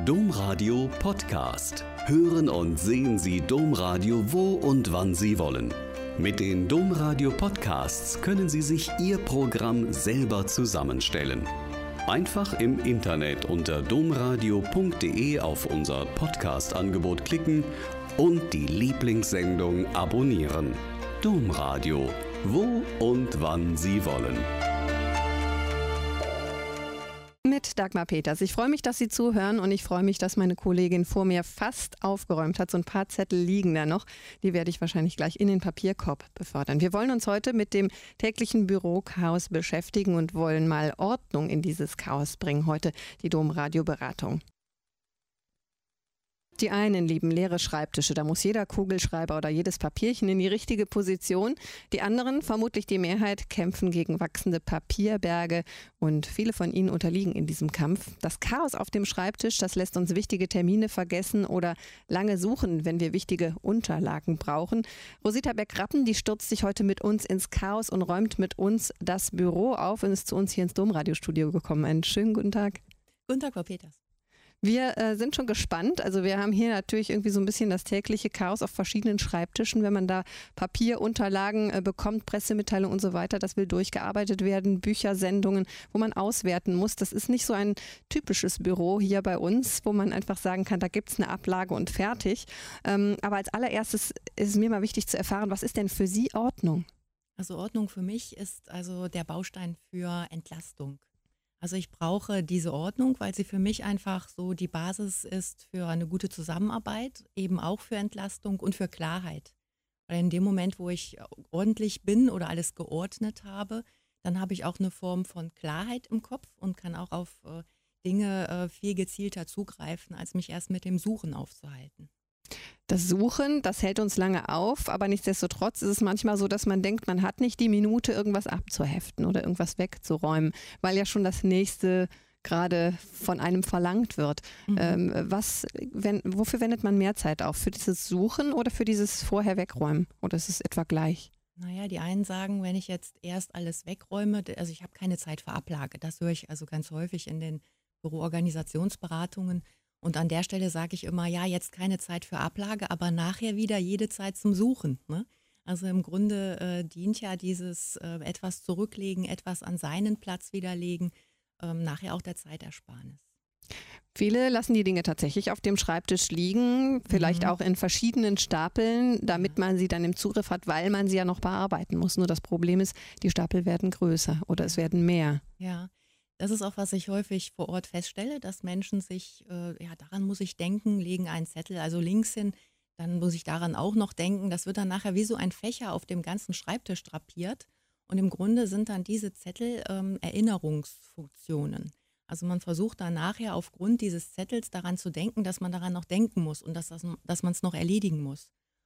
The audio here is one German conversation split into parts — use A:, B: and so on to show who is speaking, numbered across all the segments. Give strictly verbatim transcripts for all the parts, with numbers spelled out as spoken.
A: Domradio Podcast. Hören und sehen Sie Domradio wo und wann Sie wollen. Mit den Domradio Podcasts können Sie sich Ihr Programm selber zusammenstellen. Einfach im Internet unter domradio punkt de auf unser Podcast-Angebot klicken und die Lieblingssendung abonnieren. Domradio, wo und wann Sie wollen.
B: Mit Dagmar Peters. Ich freue mich, dass Sie zuhören und ich freue mich, dass meine Kollegin vor mir fast aufgeräumt hat. So ein paar Zettel liegen da noch. Die werde ich wahrscheinlich gleich in den Papierkorb befördern. Wir wollen uns heute mit dem täglichen Bürochaos beschäftigen und wollen mal Ordnung in dieses Chaos bringen. Heute die Domradio-Beratung. Die einen lieben leere Schreibtische, da muss jeder Kugelschreiber oder jedes Papierchen in die richtige Position. Die anderen, vermutlich die Mehrheit, kämpfen gegen wachsende Papierberge und viele von ihnen unterliegen in diesem Kampf. Das Chaos auf dem Schreibtisch, das lässt uns wichtige Termine vergessen oder lange suchen, wenn wir wichtige Unterlagen brauchen. Rosita Beck-Rappen, die stürzt sich heute mit uns ins Chaos und räumt mit uns das Büro auf und ist zu uns hier ins Domradiostudio gekommen. Einen schönen guten Tag.
C: Guten Tag, Frau Peters.
B: Wir äh, sind schon gespannt. Also wir haben hier natürlich irgendwie so ein bisschen das tägliche Chaos auf verschiedenen Schreibtischen. Wenn man da Papierunterlagen äh, bekommt, Pressemitteilungen und so weiter, das will durchgearbeitet werden, Büchersendungen, wo man auswerten muss. Das ist nicht so ein typisches Büro hier bei uns, wo man einfach sagen kann, da gibt es eine Ablage und fertig. Ähm, aber als allererstes ist es mir mal wichtig zu erfahren, was ist denn für Sie Ordnung?
C: Also Ordnung für mich ist also der Baustein für Entlastung. Also ich brauche diese Ordnung, weil sie für mich einfach so die Basis ist für eine gute Zusammenarbeit, eben auch für Entlastung und für Klarheit. Weil in dem Moment, wo ich ordentlich bin oder alles geordnet habe, dann habe ich auch eine Form von Klarheit im Kopf und kann auch auf äh, Dinge äh, viel gezielter zugreifen, als mich erst mit dem Suchen aufzuhalten.
B: Das Suchen, das hält uns lange auf, aber nichtsdestotrotz ist es manchmal so, dass man denkt, man hat nicht die Minute, irgendwas abzuheften oder irgendwas wegzuräumen, weil ja schon das Nächste gerade von einem verlangt wird. Mhm. Ähm, was, wenn, wofür wendet man mehr Zeit auf? Für dieses Suchen oder für dieses Vorher wegräumen? Oder ist es etwa gleich?
C: Naja, die einen sagen, wenn ich jetzt erst alles wegräume, also ich habe keine Zeit für Ablage. Das höre ich also ganz häufig in den Büroorganisationsberatungen. Und an der Stelle sage ich immer, ja, jetzt keine Zeit für Ablage, aber nachher wieder jede Zeit zum Suchen. Ne? Also im Grunde äh, dient ja dieses äh, etwas zurücklegen, etwas an seinen Platz wiederlegen, ähm, nachher auch der Zeitersparnis.
B: Viele lassen die Dinge tatsächlich auf dem Schreibtisch liegen, vielleicht mhm. auch in verschiedenen Stapeln, damit ja. man sie dann im Zugriff hat, weil man sie ja noch bearbeiten muss. Nur das Problem ist, die Stapel werden größer oder es werden mehr.
C: Ja. Das ist auch, was ich häufig vor Ort feststelle, dass Menschen sich, äh, ja, daran muss ich denken, legen einen Zettel also links hin, dann muss ich daran auch noch denken. Das wird dann nachher wie so ein Fächer auf dem ganzen Schreibtisch drapiert. Und im Grunde sind dann diese Zettel ähm, Erinnerungsfunktionen. Also man versucht dann nachher aufgrund dieses Zettels daran zu denken, dass man daran noch denken muss und dass, das, dass man es noch erledigen muss.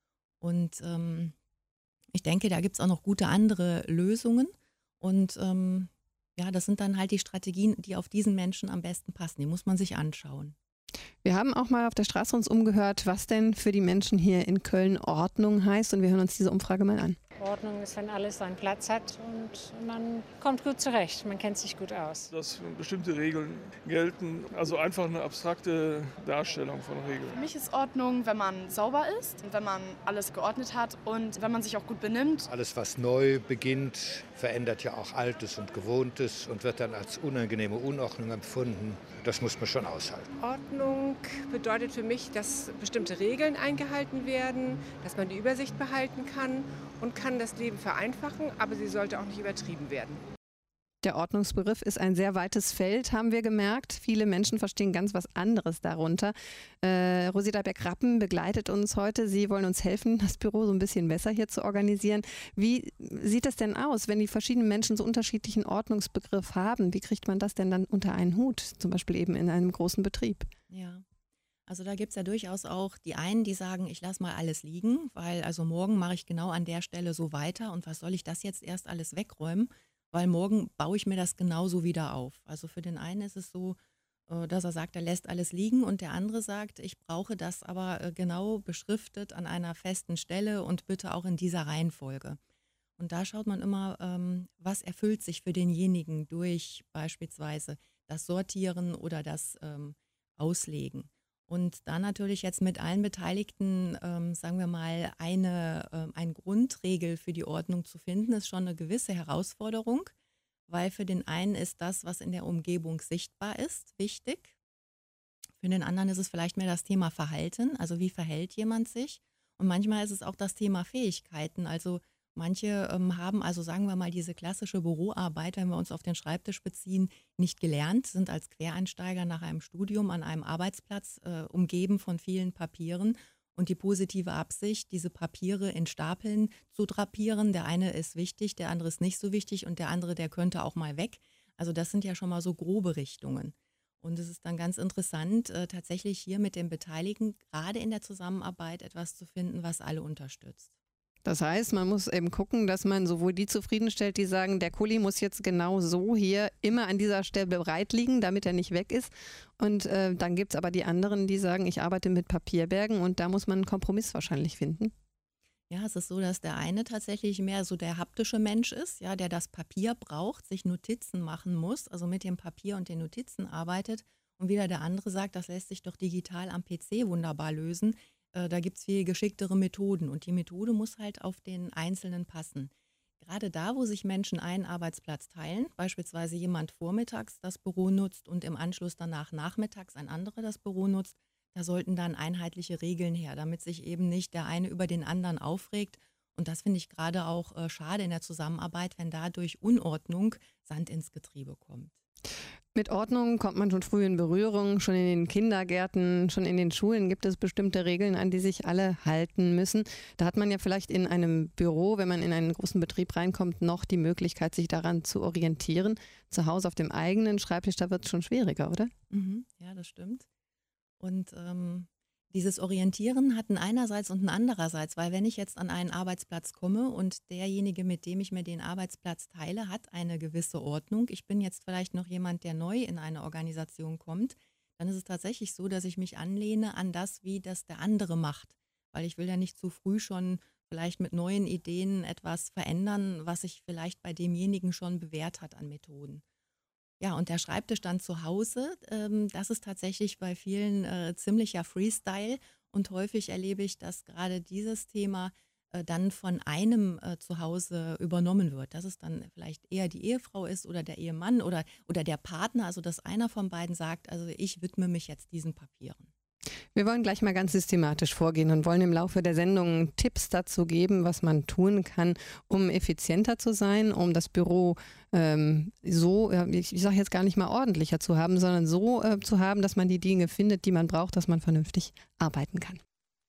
C: Und ähm, ich denke, da gibt es auch noch gute andere Lösungen. Und ähm, Ja, das sind dann halt die Strategien, die auf diesen Menschen am besten passen. Die muss man sich anschauen.
B: Wir haben auch mal auf der Straße uns umgehört, was denn für die Menschen hier in Köln Ordnung heißt. Und wir hören uns diese Umfrage mal an.
D: Ordnung ist, wenn alles seinen Platz hat und man kommt gut zurecht, man kennt sich gut aus.
E: Dass bestimmte Regeln gelten, also einfach eine abstrakte Darstellung von Regeln.
F: Für mich ist Ordnung, wenn man sauber ist, wenn man alles geordnet hat und wenn man sich auch gut benimmt.
G: Alles, was neu beginnt, verändert ja auch Altes und Gewohntes und wird dann als unangenehme Unordnung empfunden. Das muss man schon aushalten.
H: Ordnung bedeutet für mich, dass bestimmte Regeln eingehalten werden, dass man die Übersicht behalten kann und kann das Leben vereinfachen, aber sie sollte auch nicht übertrieben werden.
B: Der Ordnungsbegriff ist ein sehr weites Feld, haben wir gemerkt. Viele Menschen verstehen ganz was anderes darunter. Äh, Rosita Beck-Rappen begleitet uns heute. Sie wollen uns helfen, das Büro so ein bisschen besser hier zu organisieren. Wie sieht das denn aus, wenn die verschiedenen Menschen so unterschiedlichen Ordnungsbegriff haben? Wie kriegt man das denn dann unter einen Hut, zum Beispiel eben in einem großen Betrieb?
C: Ja. Also da gibt es ja durchaus auch die einen, die sagen, ich lasse mal alles liegen, weil also morgen mache ich genau an der Stelle so weiter und was soll ich das jetzt erst alles wegräumen, weil morgen baue ich mir das genauso wieder auf. Also für den einen ist es so, dass er sagt, er lässt alles liegen und der andere sagt, ich brauche das aber genau beschriftet an einer festen Stelle und bitte auch in dieser Reihenfolge. Und da schaut man immer, was erfüllt sich für denjenigen durch beispielsweise das Sortieren oder das auslegen. Und da natürlich jetzt mit allen Beteiligten, ähm, sagen wir mal, eine, äh, eine Grundregel für die Ordnung zu finden, ist schon eine gewisse Herausforderung, weil für den einen ist das, was in der Umgebung sichtbar ist, wichtig. Für den anderen ist es vielleicht mehr das Thema Verhalten, also wie verhält jemand sich. Und manchmal ist es auch das Thema Fähigkeiten, also manche ähm, haben, also sagen wir mal, diese klassische Büroarbeit, wenn wir uns auf den Schreibtisch beziehen, nicht gelernt, sind als Quereinsteiger nach einem Studium an einem Arbeitsplatz äh, umgeben von vielen Papieren und die positive Absicht, diese Papiere in Stapeln zu drapieren. Der eine ist wichtig, der andere ist nicht so wichtig und der andere, der könnte auch mal weg. Also das sind ja schon mal so grobe Richtungen. Und es ist dann ganz interessant, äh, tatsächlich hier mit den Beteiligten, gerade in der Zusammenarbeit, etwas zu finden, was alle unterstützt.
B: Das heißt, man muss eben gucken, dass man sowohl die zufriedenstellt, die sagen, der Kuli muss jetzt genau so hier immer an dieser Stelle bereit liegen, damit er nicht weg ist. Und äh, dann gibt es aber die anderen, die sagen, ich arbeite mit Papierbergen und da muss man einen Kompromiss wahrscheinlich finden.
C: Ja, es ist so, dass der eine tatsächlich mehr so der haptische Mensch ist, ja, der das Papier braucht, sich Notizen machen muss, also mit dem Papier und den Notizen arbeitet. Und wieder der andere sagt, das lässt sich doch digital am P C wunderbar lösen. Da gibt es viel geschicktere Methoden und die Methode muss halt auf den Einzelnen passen. Gerade da, wo sich Menschen einen Arbeitsplatz teilen, beispielsweise jemand vormittags das Büro nutzt und im Anschluss danach nachmittags ein anderer das Büro nutzt, da sollten dann einheitliche Regeln her, damit sich eben nicht der eine über den anderen aufregt. Und das finde ich gerade auch äh, schade in der Zusammenarbeit, wenn dadurch Unordnung Sand ins Getriebe kommt.
B: Mit Ordnung kommt man schon früh in Berührung, schon in den Kindergärten, schon in den Schulen gibt es bestimmte Regeln, an die sich alle halten müssen. Da hat man ja vielleicht in einem Büro, wenn man in einen großen Betrieb reinkommt, noch die Möglichkeit, sich daran zu orientieren. Zu Hause auf dem eigenen Schreibtisch, da wird es schon schwieriger, oder?
C: Mhm, ja, das stimmt. Und ähm, dieses Orientieren hat ein einerseits und ein andererseits, weil wenn ich jetzt an einen Arbeitsplatz komme und derjenige, mit dem ich mir den Arbeitsplatz teile, hat eine gewisse Ordnung. Ich bin jetzt vielleicht noch jemand, der neu in eine Organisation kommt, dann ist es tatsächlich so, dass ich mich anlehne an das, wie das der andere macht. Weil ich will ja nicht zu früh schon vielleicht mit neuen Ideen etwas verändern, was sich vielleicht bei demjenigen schon bewährt hat an Methoden. Ja, und der Schreibtisch dann zu Hause, ähm, das ist tatsächlich bei vielen äh, ziemlicher Freestyle und häufig erlebe ich, dass gerade dieses Thema äh, dann von einem äh, zu Hause übernommen wird, dass es dann vielleicht eher die Ehefrau ist oder der Ehemann oder, oder der Partner, also dass einer von beiden sagt, also ich widme mich jetzt diesen Papieren.
B: Wir wollen gleich mal ganz systematisch vorgehen und wollen im Laufe der Sendung Tipps dazu geben, was man tun kann, um effizienter zu sein, um das Büro ähm, so, ich, ich sage jetzt gar nicht mal ordentlicher zu haben, sondern so äh, zu haben, dass man die Dinge findet, die man braucht, dass man vernünftig arbeiten kann.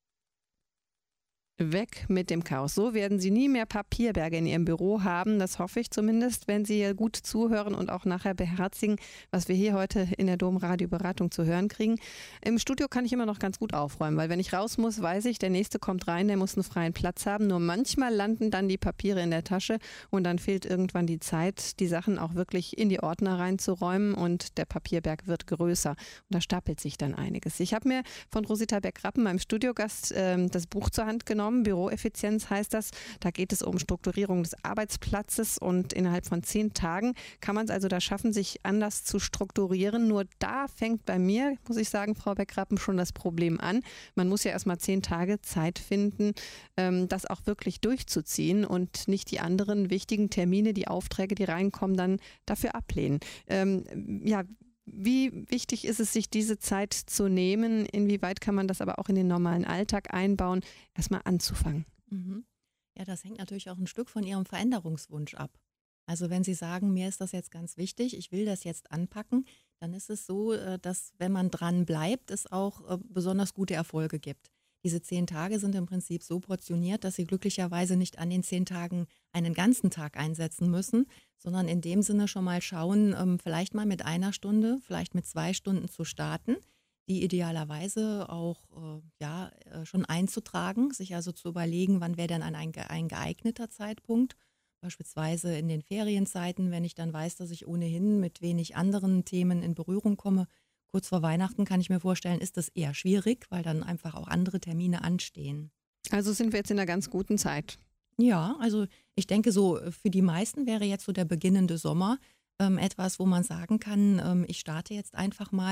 B: Weg mit dem Chaos. So werden Sie nie mehr Papierberge in Ihrem Büro haben. Das hoffe ich zumindest, wenn Sie hier gut zuhören und auch nachher beherzigen, was wir hier heute in der Domradio-Beratung zu hören kriegen. Im Studio kann ich immer noch ganz gut aufräumen, weil wenn ich raus muss, weiß ich, der Nächste kommt rein, der muss einen freien Platz haben. Nur manchmal landen dann die Papiere in der Tasche und dann fehlt irgendwann die Zeit, die Sachen auch wirklich in die Ordner reinzuräumen und der Papierberg wird größer. Und da stapelt sich dann einiges. Ich habe mir von Rosita Beck-Rappen, meinem Studiogast, äh, das Buch zur Hand genommen. Büroeffizienz heißt das. Da geht es um Strukturierung des Arbeitsplatzes und innerhalb von zehn Tagen kann man es also da schaffen, sich anders zu strukturieren. Nur da fängt bei mir, muss ich sagen, Frau Beck-Rappen, schon das Problem an. Man muss ja erstmal zehn Tage Zeit finden, das auch wirklich durchzuziehen und nicht die anderen wichtigen Termine, die Aufträge, die reinkommen, dann dafür ablehnen. Ähm, ja, Wie wichtig ist es, sich diese Zeit zu nehmen? Inwieweit kann man das aber auch in den normalen Alltag einbauen, erstmal anzufangen?
C: Mhm. Ja, das hängt natürlich auch ein Stück von Ihrem Veränderungswunsch ab. Also wenn Sie sagen, mir ist das jetzt ganz wichtig, ich will das jetzt anpacken, dann ist es so, dass wenn man dran bleibt, es auch besonders gute Erfolge gibt. Diese zehn Tage sind im Prinzip so portioniert, dass Sie glücklicherweise nicht an den zehn Tagen einen ganzen Tag einsetzen müssen, sondern in dem Sinne schon mal schauen, vielleicht mal mit einer Stunde, vielleicht mit zwei Stunden zu starten, die idealerweise auch äh, ja, schon einzutragen, sich also zu überlegen, wann wäre denn ein, ein geeigneter Zeitpunkt, beispielsweise in den Ferienzeiten, wenn ich dann weiß, dass ich ohnehin mit wenig anderen Themen in Berührung komme. Kurz vor Weihnachten kann ich mir vorstellen, ist das eher schwierig, weil dann einfach auch andere Termine anstehen.
B: Also sind wir jetzt in einer ganz guten Zeit.
C: Ja, also ich denke so, für die meisten wäre jetzt so der beginnende Sommer ähm, etwas, wo man sagen kann, ähm, ich starte jetzt einfach mal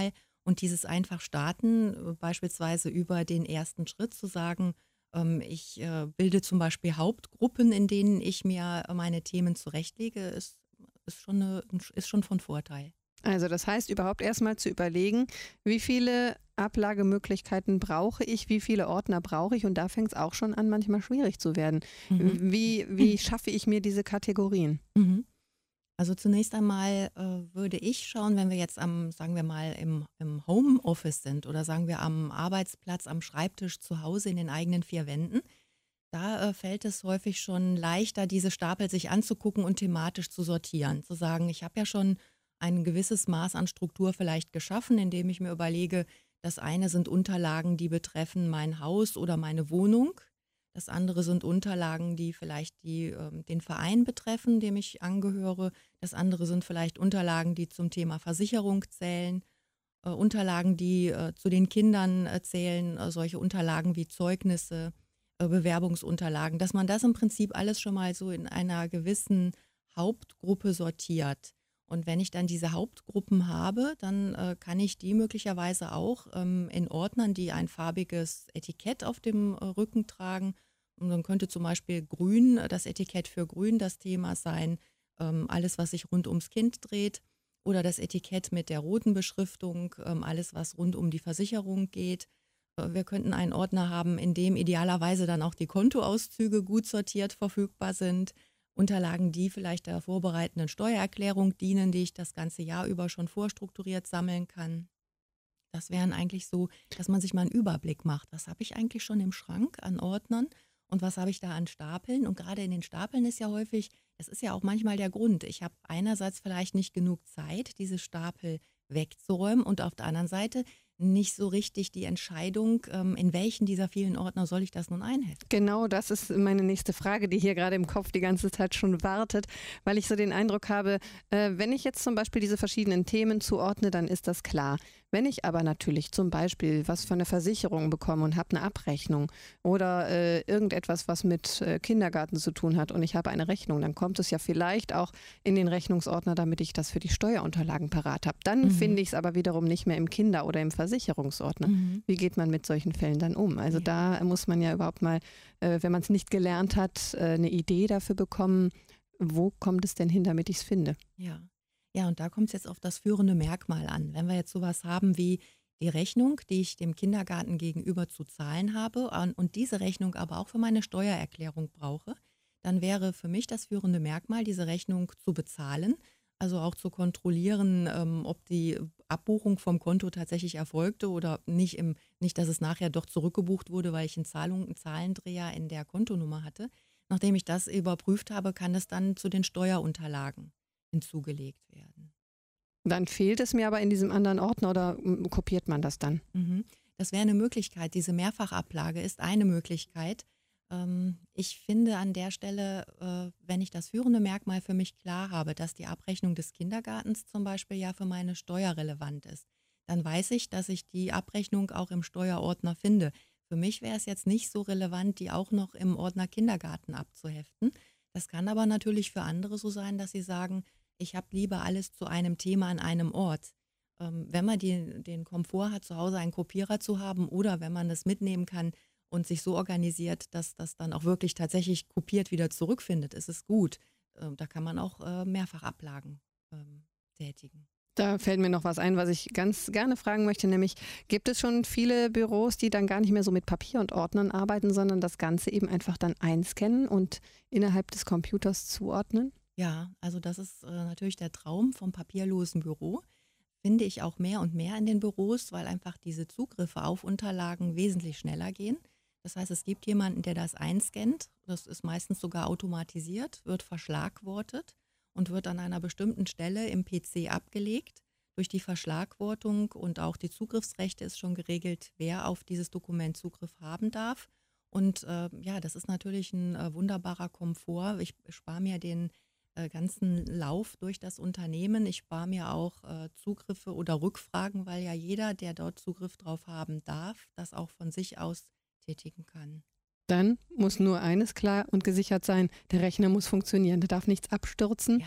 C: Und dieses einfach starten, äh, beispielsweise über den ersten Schritt zu sagen, ähm, ich äh, bilde zum Beispiel Hauptgruppen, in denen ich mir meine Themen zurechtlege, ist, ist, schon, eine, ist schon von Vorteil.
B: Also das heißt, überhaupt erstmal zu überlegen, wie viele Ablagemöglichkeiten brauche ich, wie viele Ordner brauche ich, und da fängt es auch schon an, manchmal schwierig zu werden.
C: Mhm.
B: Wie, wie schaffe ich mir diese Kategorien?
C: Mhm. Also zunächst einmal äh, würde ich schauen, wenn wir jetzt am, sagen wir mal, im, im Homeoffice sind oder sagen wir am Arbeitsplatz, am Schreibtisch zu Hause in den eigenen vier Wänden, da äh, fällt es häufig schon leichter, diese Stapel sich anzugucken und thematisch zu sortieren. Zu sagen, ich habe ja schon ein gewisses Maß an Struktur vielleicht geschaffen, indem ich mir überlege, das eine sind Unterlagen, die betreffen mein Haus oder meine Wohnung. Das andere sind Unterlagen, die vielleicht die, äh, den Verein betreffen, dem ich angehöre. Das andere sind vielleicht Unterlagen, die zum Thema Versicherung zählen. Äh, Unterlagen, die äh, zu den Kindern äh, zählen, äh, solche Unterlagen wie Zeugnisse, äh, Bewerbungsunterlagen. Dass man das im Prinzip alles schon mal so in einer gewissen Hauptgruppe sortiert. Und wenn ich dann diese Hauptgruppen habe, dann äh, kann ich die möglicherweise auch ähm, in Ordnern, die ein farbiges Etikett auf dem äh, Rücken tragen. Und dann könnte zum Beispiel Grün, äh, das Etikett für Grün das Thema sein, ähm, alles, was sich rund ums Kind dreht. Oder das Etikett mit der roten Beschriftung, ähm, alles, was rund um die Versicherung geht. Äh, wir könnten einen Ordner haben, in dem idealerweise dann auch die Kontoauszüge gut sortiert verfügbar sind. Unterlagen, die vielleicht der vorbereitenden Steuererklärung dienen, die ich das ganze Jahr über schon vorstrukturiert sammeln kann. Das wären eigentlich so, dass man sich mal einen Überblick macht. Was habe ich eigentlich schon im Schrank an Ordnern und was habe ich da an Stapeln? Und gerade in den Stapeln ist ja häufig, das ist ja auch manchmal der Grund, ich habe einerseits vielleicht nicht genug Zeit, diese Stapel wegzuräumen, und auf der anderen Seite nicht so richtig die Entscheidung, ähm, in welchen dieser vielen Ordner soll ich das nun einheften.
B: Genau, das ist meine nächste Frage, die hier gerade im Kopf die ganze Zeit schon wartet, weil ich so den Eindruck habe, äh, wenn ich jetzt zum Beispiel diese verschiedenen Themen zuordne, dann ist das klar. Wenn ich aber natürlich zum Beispiel was von der Versicherung bekomme und habe eine Abrechnung oder äh, irgendetwas, was mit äh, Kindergarten zu tun hat und ich habe eine Rechnung, dann kommt es ja vielleicht auch in den Rechnungsordner, damit ich das für die Steuerunterlagen parat habe. Dann
C: Mhm.
B: finde ich es aber wiederum nicht mehr im Kinder- oder im Versicherungsordner.
C: Mhm.
B: Wie geht man mit solchen Fällen dann um? Also
C: Ja.
B: da muss man ja überhaupt mal, äh, wenn man es nicht gelernt hat, äh, eine Idee dafür bekommen, wo kommt es denn hin, damit ich es finde?
C: Ja. Ja, und da kommt es jetzt auf das führende Merkmal an. Wenn wir jetzt sowas haben wie die Rechnung, die ich dem Kindergarten gegenüber zu zahlen habe an- und diese Rechnung aber auch für meine Steuererklärung brauche, dann wäre für mich das führende Merkmal, diese Rechnung zu bezahlen, also auch zu kontrollieren, ähm, ob die Abbuchung vom Konto tatsächlich erfolgte oder nicht, im, nicht, dass es nachher doch zurückgebucht wurde, weil ich einen, Zahlung, einen Zahlendreher in der Kontonummer hatte. Nachdem ich das überprüft habe, kann es dann zu den Steuerunterlagen hinzugelegt werden.
B: Dann fehlt es mir aber in diesem anderen Ordner oder mm, kopiert man das dann?
C: Mhm. Das wäre eine Möglichkeit. Diese Mehrfachablage ist eine Möglichkeit. Ähm, ich finde an der Stelle, äh, wenn ich das führende Merkmal für mich klar habe, dass die Abrechnung des Kindergartens zum Beispiel ja für meine Steuer relevant ist, dann weiß ich, dass ich die Abrechnung auch im Steuerordner finde. Für mich wäre es jetzt nicht so relevant, die auch noch im Ordner Kindergarten abzuheften. Das kann aber natürlich für andere so sein, dass sie sagen, ich habe lieber alles zu einem Thema an einem Ort. Ähm, wenn man die, den Komfort hat, zu Hause einen Kopierer zu haben oder wenn man das mitnehmen kann und sich so organisiert, dass das dann auch wirklich tatsächlich kopiert wieder zurückfindet, ist es gut. Ähm, da kann man auch äh, Mehrfachablagen ähm, tätigen.
B: Da fällt mir noch was ein, was ich ganz gerne fragen möchte, nämlich gibt es schon viele Büros, die dann gar nicht mehr so mit Papier und Ordnern arbeiten, sondern das Ganze eben einfach dann einscannen und innerhalb des Computers zuordnen?
C: Ja, also das ist äh, natürlich der Traum vom papierlosen Büro. Finde ich auch mehr und mehr in den Büros, weil einfach diese Zugriffe auf Unterlagen wesentlich schneller gehen. Das heißt, es gibt jemanden, der das einscannt. Das ist meistens sogar automatisiert, wird verschlagwortet und wird an einer bestimmten Stelle im P C abgelegt. Durch die Verschlagwortung und auch die Zugriffsrechte ist schon geregelt, wer auf dieses Dokument Zugriff haben darf. Und äh, ja, das ist natürlich ein äh, wunderbarer Komfort. Ich spare mir den äh, ganzen Lauf durch das Unternehmen. Ich spare mir auch äh, Zugriffe oder Rückfragen, weil ja jeder, der dort Zugriff drauf haben darf, das auch von sich aus tätigen kann.
B: Dann muss nur eines klar und gesichert sein, der Rechner muss funktionieren, da darf nichts abstürzen.
C: Ja.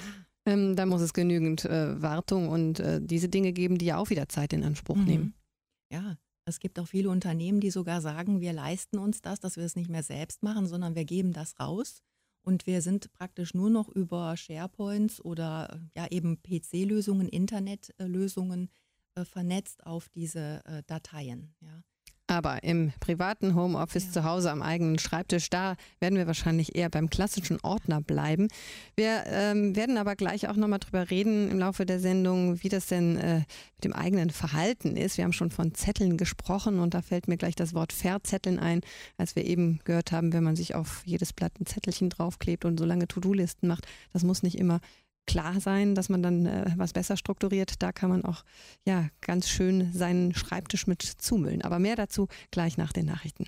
B: Ähm, da muss es genügend äh, Wartung und äh, diese Dinge geben, die ja auch wieder Zeit in Anspruch mhm. nehmen.
C: Ja, es gibt auch viele Unternehmen, die sogar sagen, wir leisten uns das, dass wir es nicht mehr selbst machen, sondern wir geben das raus. Und wir sind praktisch nur noch über SharePoints oder ja eben P C-Lösungen, Internetlösungen äh, vernetzt auf diese äh, Dateien. Ja.
B: Aber im privaten Homeoffice ja. zu Hause am eigenen Schreibtisch, da werden wir wahrscheinlich eher beim klassischen Ordner bleiben. Wir ähm, werden aber gleich auch nochmal drüber reden im Laufe der Sendung, wie das denn äh, mit dem eigenen Verhalten ist. Wir haben schon von Zetteln gesprochen und da fällt mir gleich das Wort Verzetteln ein, als wir eben gehört haben, wenn man sich auf jedes Blatt ein Zettelchen draufklebt und so lange To-Do-Listen macht, das muss nicht immer klar sein, dass man dann äh, was besser strukturiert. Da kann man auch ja ganz schön seinen Schreibtisch mit zumüllen. Aber mehr dazu gleich nach den Nachrichten.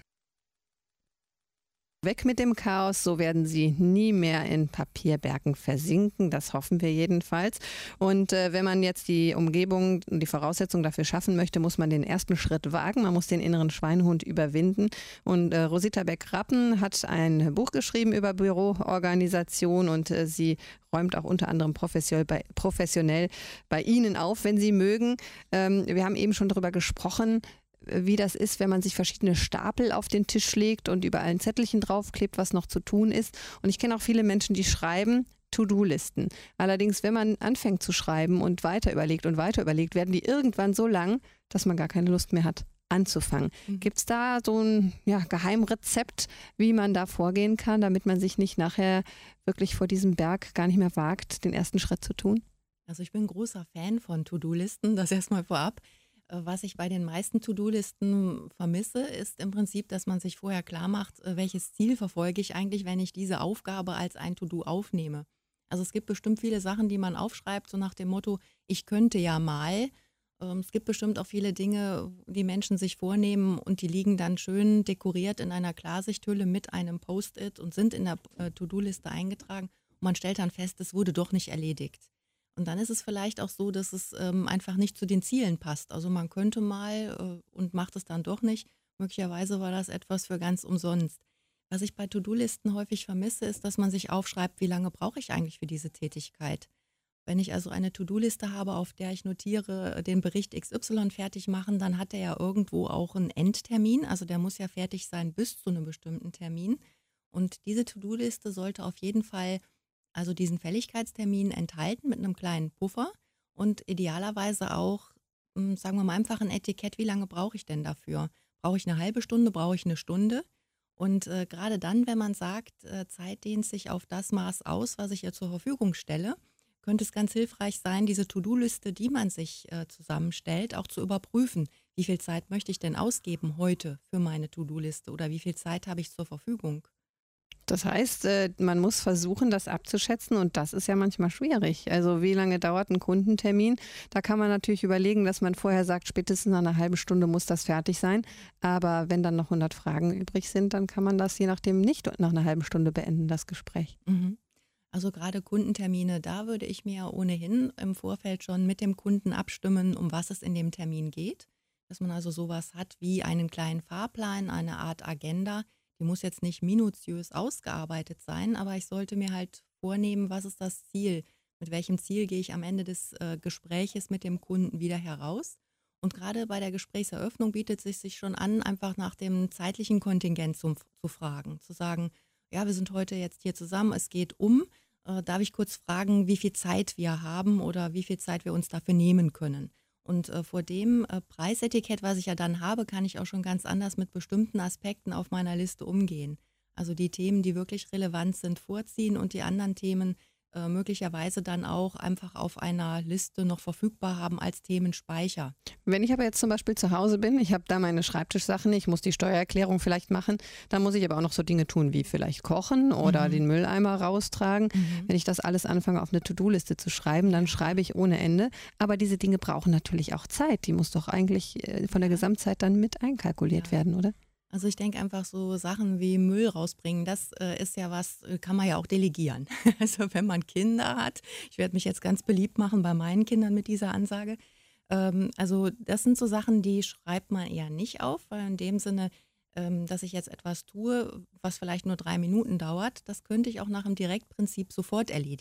B: Weg mit dem Chaos, so werden Sie nie mehr in Papierbergen versinken, das hoffen wir jedenfalls. Und äh, wenn man jetzt die Umgebung und die Voraussetzungen dafür schaffen möchte, muss man den ersten Schritt wagen, man muss den inneren Schweinehund überwinden. Und äh, Rosita Beck-Rappen hat ein Buch geschrieben über Büroorganisation und äh, sie räumt auch unter anderem professionell bei, professionell bei Ihnen auf, wenn Sie mögen. Ähm, wir haben eben schon darüber gesprochen, wie das ist, wenn man sich verschiedene Stapel auf den Tisch legt und überall ein Zettelchen draufklebt, was noch zu tun ist. Und ich kenne auch viele Menschen, die schreiben To-Do-Listen. Allerdings, wenn man anfängt zu schreiben und weiter überlegt und weiter überlegt, werden die irgendwann so lang, dass man gar keine Lust mehr hat, anzufangen. Mhm. Gibt es da so ein ja, Geheimrezept, wie man da vorgehen kann, damit man sich nicht nachher wirklich vor diesem Berg gar nicht mehr wagt, den ersten Schritt zu tun?
C: Also ich bin ein großer Fan von To-Do-Listen, das erstmal vorab. Was ich bei den meisten To-Do-Listen vermisse, ist im Prinzip, dass man sich vorher klar macht, welches Ziel verfolge ich eigentlich, wenn ich diese Aufgabe als ein To-Do aufnehme. Also es gibt bestimmt viele Sachen, die man aufschreibt, so nach dem Motto, ich könnte ja mal. Es gibt bestimmt auch viele Dinge, die Menschen sich vornehmen und die liegen dann schön dekoriert in einer Klarsichthülle mit einem Post-it und sind in der To-Do-Liste eingetragen. Und man stellt dann fest, es wurde doch nicht erledigt. Und dann ist es vielleicht auch so, dass es ähm, einfach nicht zu den Zielen passt. Also man könnte mal äh, und macht es dann doch nicht. Möglicherweise war das etwas für ganz umsonst. Was ich bei To-Do-Listen häufig vermisse, ist, dass man sich aufschreibt, wie lange brauche ich eigentlich für diese Tätigkeit. Wenn ich also eine To-Do-Liste habe, auf der ich notiere, den Bericht X Y fertig machen, dann hat der ja irgendwo auch einen Endtermin. Also der muss ja fertig sein bis zu einem bestimmten Termin. Und diese To-Do-Liste sollte auf jeden Fall also diesen Fälligkeitstermin enthalten mit einem kleinen Puffer und idealerweise auch, sagen wir mal, einfach ein Etikett, wie lange brauche ich denn dafür? Brauche ich eine halbe Stunde, brauche ich eine Stunde? Und äh, gerade dann, wenn man sagt, äh, Zeit dehnt sich auf das Maß aus, was ich ihr zur Verfügung stelle, könnte es ganz hilfreich sein, diese To-Do-Liste, die man sich äh, zusammenstellt, auch zu überprüfen. Wie viel Zeit möchte ich denn ausgeben heute für meine To-Do-Liste oder wie viel Zeit habe ich zur Verfügung?
B: Das heißt, man muss versuchen, das abzuschätzen und das ist ja manchmal schwierig. Also wie lange dauert ein Kundentermin? Da kann man natürlich überlegen, dass man vorher sagt, spätestens nach einer halben Stunde muss das fertig sein. Aber wenn dann noch hundert Fragen übrig sind, dann kann man das je nachdem nicht nach einer halben Stunde beenden, das Gespräch.
C: Mhm. Also gerade Kundentermine, da würde ich mir ohnehin im Vorfeld schon mit dem Kunden abstimmen, um was es in dem Termin geht. Dass man also sowas hat wie einen kleinen Fahrplan, eine Art Agenda. Die muss jetzt nicht minutiös ausgearbeitet sein, aber ich sollte mir halt vornehmen, was ist das Ziel? Mit welchem Ziel gehe ich am Ende des äh, Gespräches mit dem Kunden wieder heraus? Und gerade bei der Gesprächseröffnung bietet es sich schon an, einfach nach dem zeitlichen Kontingent zu, zu fragen. Zu sagen, ja, wir sind heute jetzt hier zusammen, es geht um. Äh, darf ich kurz fragen, wie viel Zeit wir haben oder wie viel Zeit wir uns dafür nehmen können? Und äh, vor dem äh, Preisetikett, was ich ja dann habe, kann ich auch schon ganz anders mit bestimmten Aspekten auf meiner Liste umgehen. Also die Themen, die wirklich relevant sind, vorziehen und die anderen Themen äh, möglicherweise dann auch einfach auf einer Liste noch verfügbar haben als Themenspeicher.
B: Wenn ich aber jetzt zum Beispiel zu Hause bin, ich habe da meine Schreibtischsachen, ich muss die Steuererklärung vielleicht machen, dann muss ich aber auch noch so Dinge tun wie vielleicht kochen oder mhm. den Mülleimer raustragen. Mhm. Wenn ich das alles anfange auf eine To-Do-Liste zu schreiben, dann schreibe ich ohne Ende. Aber diese Dinge brauchen natürlich auch Zeit. Die muss doch eigentlich von der Gesamtzeit dann mit einkalkuliert ja. werden, oder?
C: Also ich denke einfach so Sachen wie Müll rausbringen, das äh, ist ja was, kann man ja auch delegieren. Also wenn man Kinder hat, ich werde mich jetzt ganz beliebt machen bei meinen Kindern mit dieser Ansage. Ähm, also das sind so Sachen, die schreibt man eher nicht auf, weil in dem Sinne, ähm, dass ich jetzt etwas tue, was vielleicht nur drei Minuten dauert, das könnte ich auch nach dem Direktprinzip sofort erledigen.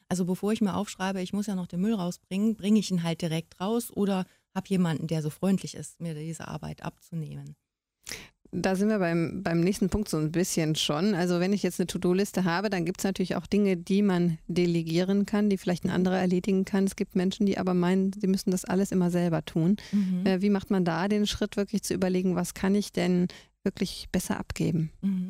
C: Also bevor ich mir aufschreibe, ich muss ja noch den Müll rausbringen, bringe ich ihn halt direkt raus oder habe jemanden, der so freundlich ist, mir diese Arbeit abzunehmen.
B: Da sind wir beim, beim nächsten Punkt so ein bisschen schon. Also wenn ich jetzt eine To-Do-Liste habe, dann gibt es natürlich auch Dinge, die man delegieren kann, die vielleicht ein anderer erledigen kann. Es gibt Menschen, die aber meinen, sie müssen das alles immer selber tun. Mhm. Äh, wie macht man da den Schritt, wirklich zu überlegen, was kann ich denn wirklich besser abgeben?
C: Mhm.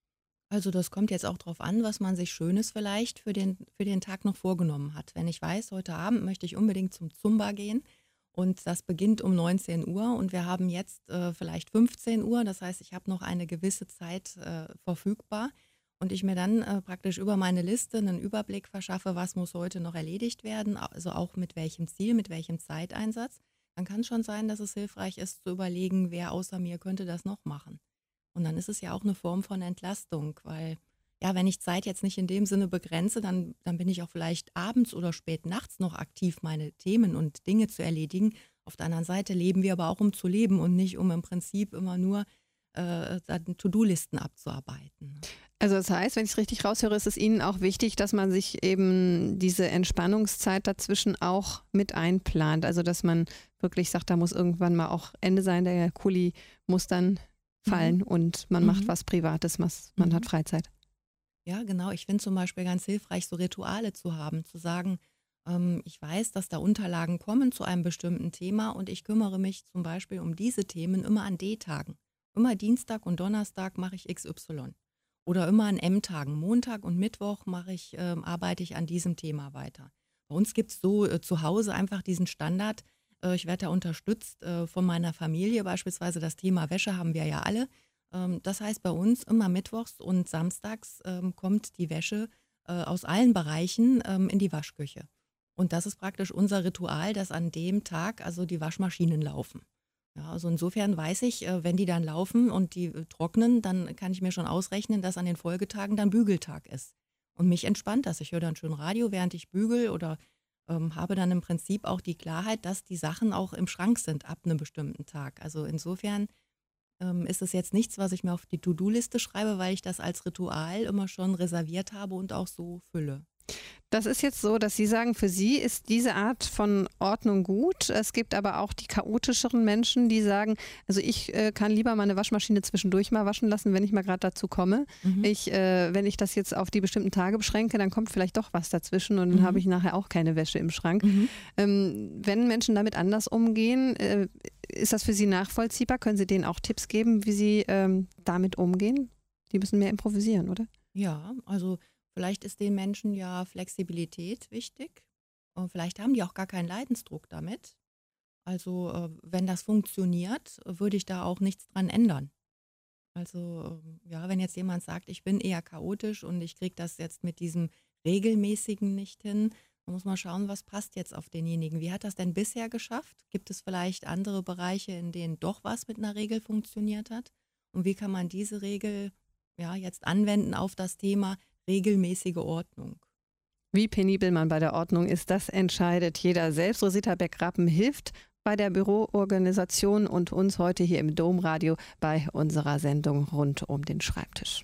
C: Also das kommt jetzt auch darauf an, was man sich Schönes vielleicht für den, für den Tag noch vorgenommen hat. Wenn ich weiß, heute Abend möchte ich unbedingt zum Zumba gehen, und das beginnt um neunzehn Uhr und wir haben jetzt äh, vielleicht fünfzehn Uhr. Das heißt, ich habe noch eine gewisse Zeit äh, verfügbar und ich mir dann äh, praktisch über meine Liste einen Überblick verschaffe, was muss heute noch erledigt werden, also auch mit welchem Ziel, mit welchem Zeiteinsatz. Dann kann es schon sein, dass es hilfreich ist zu überlegen, wer außer mir könnte das noch machen. Und dann ist es ja auch eine Form von Entlastung, weil ja, wenn ich Zeit jetzt nicht in dem Sinne begrenze, dann, dann bin ich auch vielleicht abends oder spät nachts noch aktiv, meine Themen und Dinge zu erledigen. Auf der anderen Seite leben wir aber auch, um zu leben und nicht, um im Prinzip immer nur äh, To-Do-Listen abzuarbeiten.
B: Also das heißt, wenn ich es richtig raushöre, ist es Ihnen auch wichtig, dass man sich eben diese Entspannungszeit dazwischen auch mit einplant. Also dass man wirklich sagt, da muss irgendwann mal auch Ende sein, der Kuli muss dann fallen mhm. und man mhm. macht was Privates, man mhm. hat Freizeit.
C: Ja, genau. Ich finde zum Beispiel ganz hilfreich, so Rituale zu haben, zu sagen, ähm, ich weiß, dass da Unterlagen kommen zu einem bestimmten Thema und ich kümmere mich zum Beispiel um diese Themen immer an D-Tagen. Immer Dienstag und Donnerstag mache ich X Y. Oder immer an M-Tagen. Montag und Mittwoch mache ich, äh, arbeite ich an diesem Thema weiter. Bei uns gibt es so äh, zu Hause einfach diesen Standard. Äh, ich werde da unterstützt äh, von meiner Familie. Beispielsweise das Thema Wäsche haben wir ja alle. Das heißt, bei uns immer mittwochs und samstags ähm, kommt die Wäsche äh, aus allen Bereichen ähm, in die Waschküche. Und das ist praktisch unser Ritual, dass an dem Tag also die Waschmaschinen laufen. Ja, also insofern weiß ich, äh, wenn die dann laufen und die äh, trocknen, dann kann ich mir schon ausrechnen, dass an den Folgetagen dann Bügeltag ist. Und mich entspannt das. Ich höre dann schön Radio, während ich bügel oder ähm, habe dann im Prinzip auch die Klarheit, dass die Sachen auch im Schrank sind ab einem bestimmten Tag. Also insofern ist es jetzt nichts, was ich mir auf die To-Do-Liste schreibe, weil ich das als Ritual immer schon reserviert habe und auch so fülle.
B: Das ist jetzt so, dass Sie sagen, für Sie ist diese Art von Ordnung gut. Es gibt aber auch die chaotischeren Menschen, die sagen, also ich äh, kann lieber meine Waschmaschine zwischendurch mal waschen lassen, wenn ich mal gerade dazu komme. Mhm. Ich, äh, wenn ich das jetzt auf die bestimmten Tage beschränke, dann kommt vielleicht doch was dazwischen und dann mhm. habe ich nachher auch keine Wäsche im Schrank. Mhm. Ähm, wenn Menschen damit anders umgehen, äh, ist das für Sie nachvollziehbar? Können Sie denen auch Tipps geben, wie sie ähm, damit umgehen? Die müssen mehr improvisieren, oder?
C: Ja, also vielleicht ist den Menschen ja Flexibilität wichtig und vielleicht haben die auch gar keinen Leidensdruck damit. Also äh, wenn das funktioniert, würde ich da auch nichts dran ändern. Also äh, ja, wenn jetzt jemand sagt, ich bin eher chaotisch und ich kriege das jetzt mit diesem Regelmäßigen nicht hin, dann muss man schauen, was passt jetzt auf denjenigen. Wie hat das denn bisher geschafft? Gibt es vielleicht andere Bereiche, in denen doch was mit einer Regel funktioniert hat? Und wie kann man diese Regel ja, jetzt anwenden auf das Thema regelmäßige Ordnung?
B: Wie penibel man bei der Ordnung ist, das entscheidet jeder selbst. Rosita Beck-Rappen hilft bei der Büroorganisation und uns heute hier im Domradio bei unserer Sendung rund um den Schreibtisch.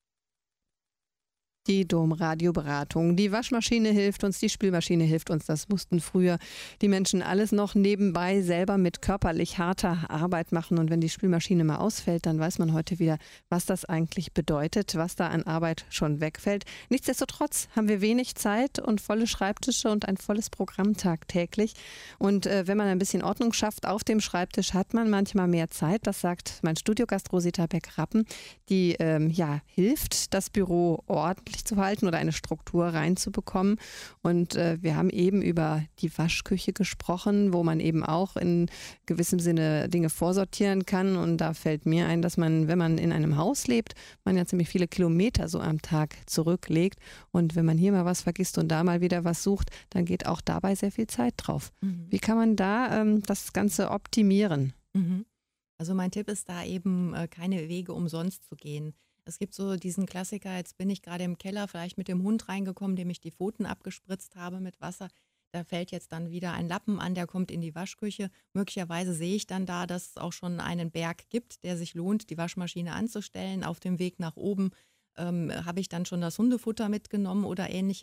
B: Die Domradio-Beratung. Die Waschmaschine hilft uns, die Spülmaschine hilft uns. Das mussten früher die Menschen alles noch nebenbei selber mit körperlich harter Arbeit machen. Und wenn die Spülmaschine mal ausfällt, dann weiß man heute wieder, was das eigentlich bedeutet, was da an Arbeit schon wegfällt. Nichtsdestotrotz haben wir wenig Zeit und volle Schreibtische und ein volles Programm tagtäglich. Und äh, wenn man ein bisschen Ordnung schafft auf dem Schreibtisch, hat man manchmal mehr Zeit. Das sagt mein Studiogast Rosita Beck-Rappen, die ähm, ja, hilft, das Büro ordentlich zu halten oder eine Struktur reinzubekommen. Und äh, wir haben eben über die Waschküche gesprochen, wo man eben auch in gewissem Sinne Dinge vorsortieren kann. Und da fällt mir ein, dass man, wenn man in einem Haus lebt, man ja ziemlich viele Kilometer so am Tag zurücklegt. Und wenn man hier mal was vergisst und da mal wieder was sucht, dann geht auch dabei sehr viel Zeit drauf. Mhm. Wie kann man da ähm, das Ganze optimieren?
C: Mhm. Also mein Tipp ist da eben, äh, keine Wege umsonst zu gehen. Es gibt so diesen Klassiker, jetzt bin ich gerade im Keller vielleicht mit dem Hund reingekommen, dem ich die Pfoten abgespritzt habe mit Wasser. Da fällt jetzt dann wieder ein Lappen an, der kommt in die Waschküche. Möglicherweise sehe ich dann da, dass es auch schon einen Berg gibt, der sich lohnt, die Waschmaschine anzustellen. Auf dem Weg nach oben ähm, habe ich dann schon das Hundefutter mitgenommen oder ähnliches.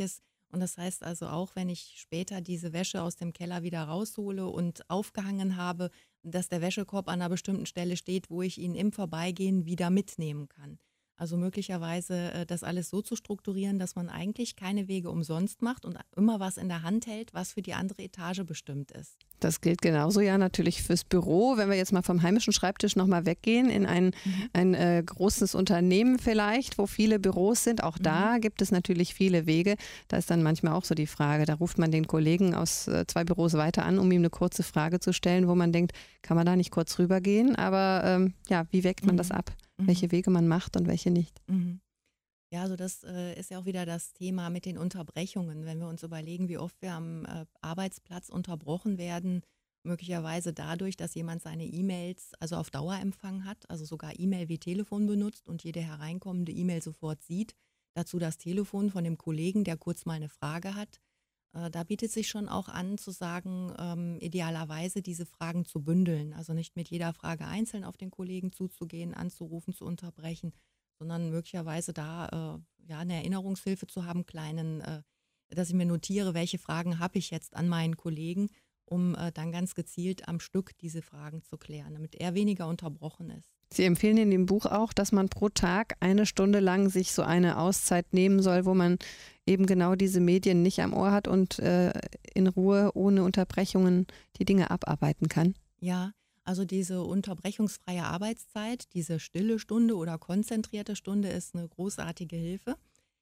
C: Und das heißt also auch, wenn ich später diese Wäsche aus dem Keller wieder raushole und aufgehangen habe, dass der Wäschekorb an einer bestimmten Stelle steht, wo ich ihn im Vorbeigehen wieder mitnehmen kann. Also möglicherweise äh, das alles so zu strukturieren, dass man eigentlich keine Wege umsonst macht und immer was in der Hand hält, was für die andere Etage bestimmt ist.
B: Das gilt genauso ja natürlich fürs Büro. Wenn wir jetzt mal vom heimischen Schreibtisch nochmal weggehen in ein, mhm. ein äh, großes Unternehmen vielleicht, wo viele Büros sind, auch mhm. da gibt es natürlich viele Wege. Da ist dann manchmal auch so die Frage, da ruft man den Kollegen aus äh, zwei Büros weiter an, um ihm eine kurze Frage zu stellen, wo man denkt, kann man da nicht kurz rübergehen? Aber ähm, ja, wie wägt man mhm. das ab? Mhm. Welche Wege man macht und welche nicht?
C: Mhm. Ja, also das äh, ist ja auch wieder das Thema mit den Unterbrechungen. Wenn wir uns überlegen, wie oft wir am äh, Arbeitsplatz unterbrochen werden, möglicherweise dadurch, dass jemand seine E-Mails also auf Dauerempfang hat, also sogar E-Mail wie Telefon benutzt und jede hereinkommende E-Mail sofort sieht. Dazu das Telefon von dem Kollegen, der kurz mal eine Frage hat. Äh, da bietet sich schon auch an zu sagen, ähm, idealerweise diese Fragen zu bündeln. Also nicht mit jeder Frage einzeln auf den Kollegen zuzugehen, anzurufen, zu unterbrechen, sondern möglicherweise da äh, ja, eine Erinnerungshilfe zu haben, kleinen, äh, dass ich mir notiere, welche Fragen habe ich jetzt an meinen Kollegen, um äh, dann ganz gezielt am Stück diese Fragen zu klären, damit er weniger unterbrochen ist.
B: Sie empfehlen in dem Buch auch, dass man pro Tag eine Stunde lang sich so eine Auszeit nehmen soll, wo man eben genau diese Medien nicht am Ohr hat und äh, in Ruhe, ohne Unterbrechungen die Dinge abarbeiten kann.
C: Ja, also diese unterbrechungsfreie Arbeitszeit, diese stille Stunde oder konzentrierte Stunde ist eine großartige Hilfe.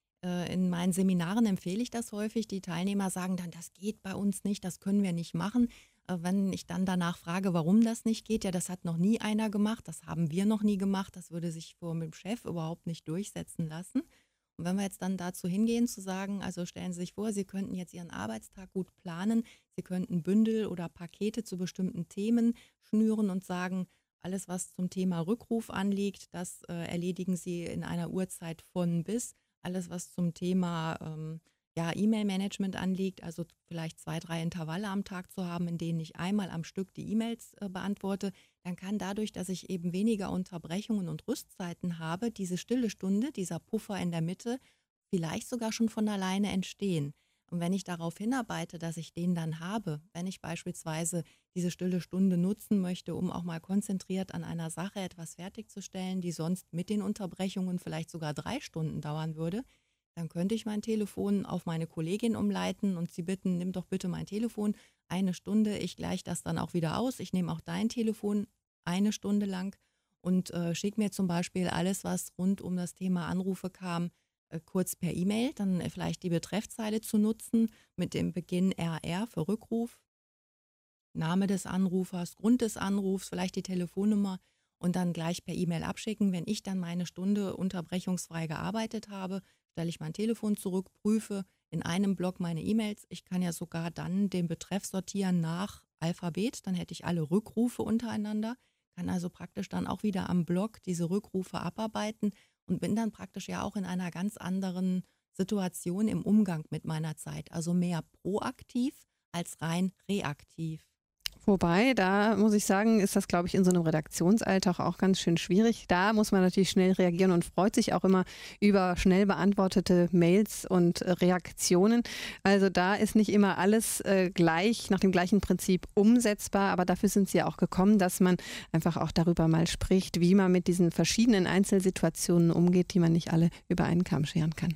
C: In meinen Seminaren empfehle ich das häufig. Die Teilnehmer sagen dann, das geht bei uns nicht, das können wir nicht machen. Wenn ich dann danach frage, warum das nicht geht, ja, das hat noch nie einer gemacht, das haben wir noch nie gemacht, das würde sich vor dem Chef überhaupt nicht durchsetzen lassen. Und wenn wir jetzt dann dazu hingehen zu sagen, also stellen Sie sich vor, Sie könnten jetzt Ihren Arbeitstag gut planen, Sie könnten Bündel oder Pakete zu bestimmten Themen schnüren und sagen, alles, was zum Thema Rückruf anliegt, das äh, erledigen Sie in einer Uhrzeit von bis. Alles, was zum Thema ähm, ja, E-Mail-Management anliegt, also vielleicht zwei, drei Intervalle am Tag zu haben, in denen ich einmal am Stück die E-Mails äh, beantworte, dann kann dadurch, dass ich eben weniger Unterbrechungen und Rüstzeiten habe, diese stille Stunde, dieser Puffer in der Mitte, vielleicht sogar schon von alleine entstehen. Und wenn ich darauf hinarbeite, dass ich den dann habe, wenn ich beispielsweise diese stille Stunde nutzen möchte, um auch mal konzentriert an einer Sache etwas fertigzustellen, die sonst mit den Unterbrechungen vielleicht sogar drei Stunden dauern würde, dann könnte ich mein Telefon auf meine Kollegin umleiten und sie bitten, nimm doch bitte mein Telefon eine Stunde, ich gleiche das dann auch wieder aus, ich nehme auch dein Telefon eine Stunde lang und äh, schicke mir zum Beispiel alles, was rund um das Thema Anrufe kam, kurz per E-Mail, dann vielleicht die Betreffzeile zu nutzen mit dem Beginn R R für Rückruf, Name des Anrufers, Grund des Anrufs, vielleicht die Telefonnummer und dann gleich per E-Mail abschicken. Wenn ich dann meine Stunde unterbrechungsfrei gearbeitet habe, stelle ich mein Telefon zurück, prüfe in einem Block meine E-Mails. Ich kann ja sogar dann den Betreff sortieren nach Alphabet, dann hätte ich alle Rückrufe untereinander, kann also praktisch dann auch wieder am Block diese Rückrufe abarbeiten und bin dann praktisch ja auch in einer ganz anderen Situation im Umgang mit meiner Zeit. Also mehr proaktiv als rein reaktiv.
B: Wobei, da muss ich sagen, ist das, glaube ich, in so einem Redaktionsalltag auch ganz schön schwierig. Da muss man natürlich schnell reagieren und freut sich auch immer über schnell beantwortete Mails und Reaktionen. Also da ist nicht immer alles äh, gleich, nach dem gleichen Prinzip umsetzbar, aber dafür sind sie ja auch gekommen, dass man einfach auch darüber mal spricht, wie man mit diesen verschiedenen Einzelsituationen umgeht, die man nicht alle über einen Kamm scheren kann.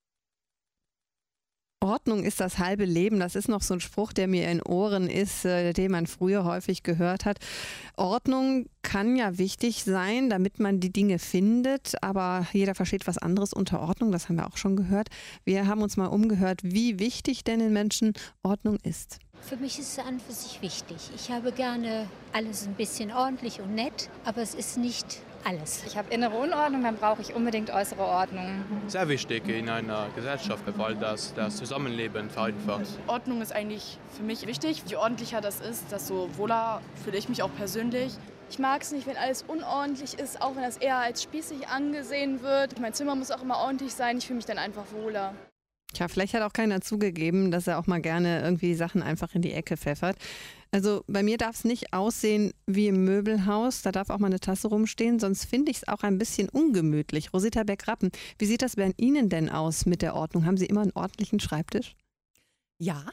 B: Ordnung ist das halbe Leben. Das ist noch so ein Spruch, der mir in Ohren ist, äh, den man früher häufig gehört hat. Ordnung kann ja wichtig sein, damit man die Dinge findet, aber jeder versteht was anderes unter Ordnung, das haben wir auch schon gehört. Wir haben uns mal umgehört, wie wichtig denn den Menschen Ordnung ist.
I: Für mich ist es an und für sich wichtig. Ich habe gerne alles ein bisschen ordentlich und nett, aber es ist nicht alles.
J: Ich habe innere Unordnung, dann brauche ich unbedingt äußere Ordnung.
K: Sehr wichtig in einer Gesellschaft, weil das das Zusammenleben vereinfacht.
F: Ordnung ist eigentlich für mich wichtig. Je ordentlicher das ist, desto wohler fühle ich mich auch persönlich.
L: Ich mag es nicht, wenn alles unordentlich ist, auch wenn das eher als spießig angesehen wird. Mein Zimmer muss auch immer ordentlich sein, ich fühle mich dann einfach wohler.
B: Tja, vielleicht hat auch keiner zugegeben, dass er auch mal gerne irgendwie Sachen einfach in die Ecke pfeffert. Also bei mir darf es nicht aussehen wie im Möbelhaus, da darf auch mal eine Tasse rumstehen, sonst finde ich es auch ein bisschen ungemütlich. Rosita Beck-Rappen, wie sieht das bei Ihnen denn aus mit der Ordnung? Haben Sie immer einen ordentlichen Schreibtisch?
C: Ja,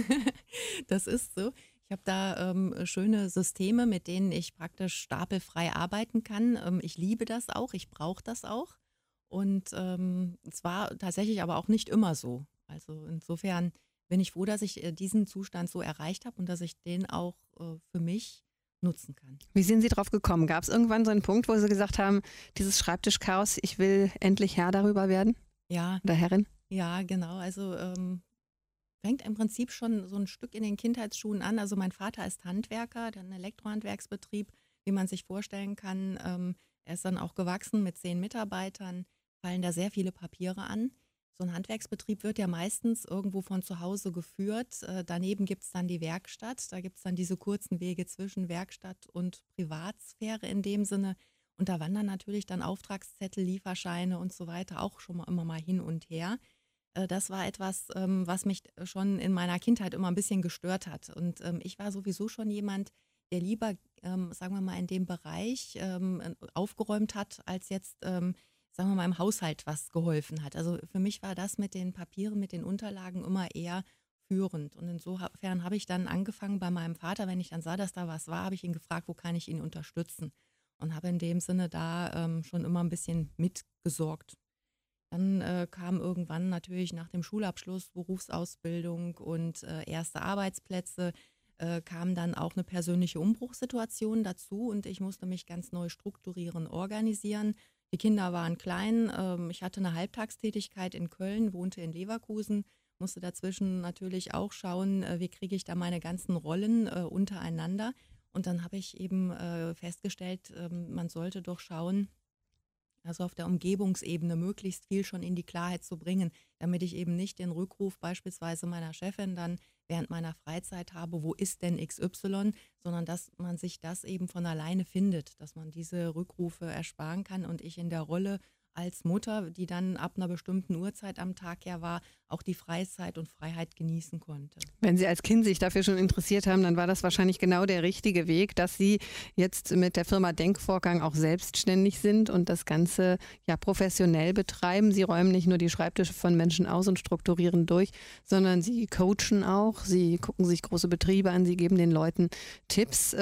C: das ist so. Ich habe da ähm, schöne Systeme, mit denen ich praktisch stapelfrei arbeiten kann. Ähm, ich liebe das auch, ich brauche das auch. Und ähm, es war tatsächlich aber auch nicht immer so. Also insofern bin ich froh, dass ich äh, diesen Zustand so erreicht habe und dass ich den auch äh, für mich nutzen kann.
B: Wie sind Sie drauf gekommen? Gab es irgendwann so einen Punkt, wo Sie gesagt haben, dieses Schreibtischchaos, ich will endlich Herr darüber werden?
C: Ja.
B: Oder Herrin?
C: Ja, genau. Also ähm, fängt im Prinzip schon so ein Stück in den Kindheitsschuhen an. Also mein Vater ist Handwerker, der hat einen Elektrohandwerksbetrieb, wie man sich vorstellen kann. Ähm, er ist dann auch gewachsen mit zehn Mitarbeitern, fallen da sehr viele Papiere an. So ein Handwerksbetrieb wird ja meistens irgendwo von zu Hause geführt. Äh, daneben gibt es dann die Werkstatt. Da gibt es dann diese kurzen Wege zwischen Werkstatt und Privatsphäre in dem Sinne. Und da wandern natürlich dann Auftragszettel, Lieferscheine und so weiter auch schon mal immer mal hin und her. Das war etwas, was mich schon in meiner Kindheit immer ein bisschen gestört hat. Und ich war sowieso schon jemand, der lieber, sagen wir mal, in dem Bereich aufgeräumt hat, als jetzt, sagen wir mal, im Haushalt was geholfen hat. Also für mich war das mit den Papieren, mit den Unterlagen immer eher führend. Und insofern habe ich dann angefangen bei meinem Vater, wenn ich dann sah, dass da was war, habe ich ihn gefragt, wo kann ich ihn unterstützen? Und habe in dem Sinne da schon immer ein bisschen mitgesorgt. Dann äh, kam irgendwann natürlich nach dem Schulabschluss Berufsausbildung und äh, erste Arbeitsplätze, äh, kam dann auch eine persönliche Umbruchssituation dazu und ich musste mich ganz neu strukturieren, organisieren. Die Kinder waren klein, ähm, ich hatte eine Halbtagstätigkeit in Köln, wohnte in Leverkusen, musste dazwischen natürlich auch schauen, äh, wie kriege ich da meine ganzen Rollen äh, untereinander. Und dann habe ich eben äh, festgestellt, äh, man sollte doch schauen, also auf der Umgebungsebene möglichst viel schon in die Klarheit zu bringen, damit ich eben nicht den Rückruf beispielsweise meiner Chefin dann während meiner Freizeit habe, wo ist denn X Y, sondern dass man sich das eben von alleine findet, dass man diese Rückrufe ersparen kann und ich in der Rolle als Mutter, die dann ab einer bestimmten Uhrzeit am Tag ja war, auch die Freizeit und Freiheit genießen konnte.
B: Wenn Sie als Kind sich dafür schon interessiert haben, dann war das wahrscheinlich genau der richtige Weg, dass Sie jetzt mit der Firma Denkvorgang auch selbstständig sind und das Ganze ja professionell betreiben. Sie räumen nicht nur die Schreibtische von Menschen aus und strukturieren durch, sondern Sie coachen auch, Sie gucken sich große Betriebe an, Sie geben den Leuten Tipps.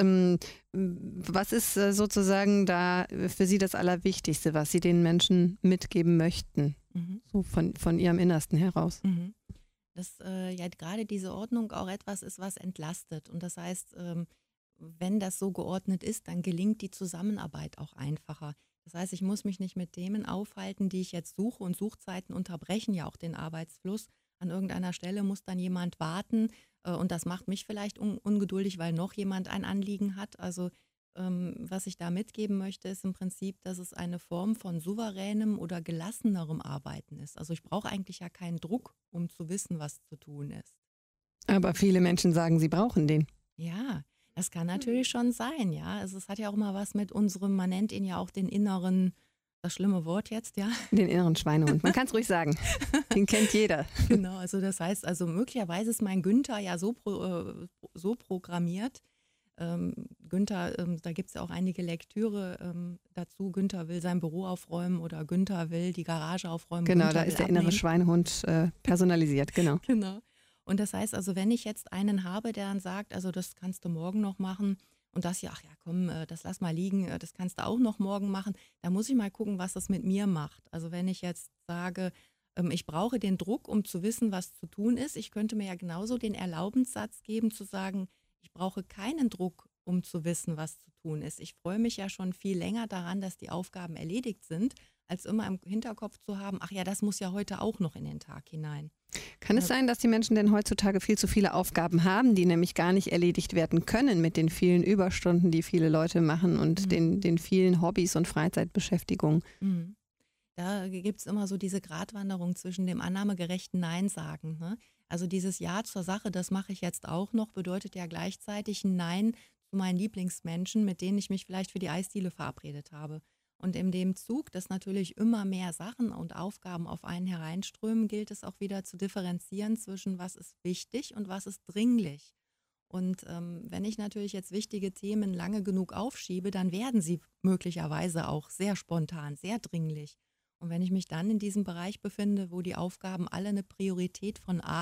B: Was ist sozusagen da für Sie das Allerwichtigste, was Sie den Menschen mitgeben möchten, mhm. so von, von Ihrem Innersten heraus?
C: Mhm. Dass äh, ja gerade diese Ordnung auch etwas ist, was entlastet. Und das heißt, ähm, wenn das so geordnet ist, dann gelingt die Zusammenarbeit auch einfacher. Das heißt, ich muss mich nicht mit Themen aufhalten, die ich jetzt suche, und Suchzeiten unterbrechen ja auch den Arbeitsfluss. An irgendeiner Stelle muss dann jemand warten äh, und das macht mich vielleicht un- ungeduldig, weil noch jemand ein Anliegen hat. Also ähm, was ich da mitgeben möchte, ist im Prinzip, dass es eine Form von souveränem oder gelassenerem Arbeiten ist. Also ich brauche eigentlich ja keinen Druck, um zu wissen, was zu tun ist.
B: Aber viele Menschen sagen, sie brauchen den.
C: Ja, das kann natürlich schon sein, ja. Also es hat ja auch immer was mit unserem, man nennt ihn ja auch den inneren, das schlimme Wort jetzt, ja.
B: Den inneren Schweinehund. Man kann es ruhig sagen. Den kennt jeder.
C: Genau, also das heißt, also möglicherweise ist mein Günther ja so, pro, äh, so programmiert. Ähm, Günther, ähm, da gibt es ja auch einige Lektüre ähm, dazu. Günther will sein Büro aufräumen oder Günther will die Garage aufräumen.
B: Genau,
C: Günther
B: da ist der
C: abnehmen.
B: innere Schweinehund äh, personalisiert, genau.
C: Genau. Und das heißt also, wenn ich jetzt einen habe, der dann sagt, also das kannst du morgen noch machen und das ja, ach ja, komm, das lass mal liegen, das kannst du auch noch morgen machen, da muss ich mal gucken, was das mit mir macht. Also wenn ich jetzt sage, ich brauche den Druck, um zu wissen, was zu tun ist, ich könnte mir ja genauso den Erlaubenssatz geben, zu sagen, ich brauche keinen Druck, um zu wissen, was zu tun ist. Ich freue mich ja schon viel länger daran, dass die Aufgaben erledigt sind, als immer im Hinterkopf zu haben, ach ja, das muss ja heute auch noch in den Tag hinein.
B: Kann es sein, dass die Menschen denn heutzutage viel zu viele Aufgaben haben, die nämlich gar nicht erledigt werden können mit den vielen Überstunden, die viele Leute machen und mhm. den, den vielen Hobbys und Freizeitbeschäftigungen?
C: Mhm. Da gibt es immer so diese Gratwanderung zwischen dem annahmegerechten Nein sagen. Ne? Also dieses Ja zur Sache, das mache ich jetzt auch noch, bedeutet ja gleichzeitig ein Nein zu meinen Lieblingsmenschen, mit denen ich mich vielleicht für die Eisdiele verabredet habe. Und in dem Zug, dass natürlich immer mehr Sachen und Aufgaben auf einen hereinströmen, gilt es auch wieder zu differenzieren zwischen was ist wichtig und was ist dringlich. Und ähm, wenn ich natürlich jetzt wichtige Themen lange genug aufschiebe, dann werden sie möglicherweise auch sehr spontan, sehr dringlich. Und wenn ich mich dann in diesem Bereich befinde, wo die Aufgaben alle eine Priorität von A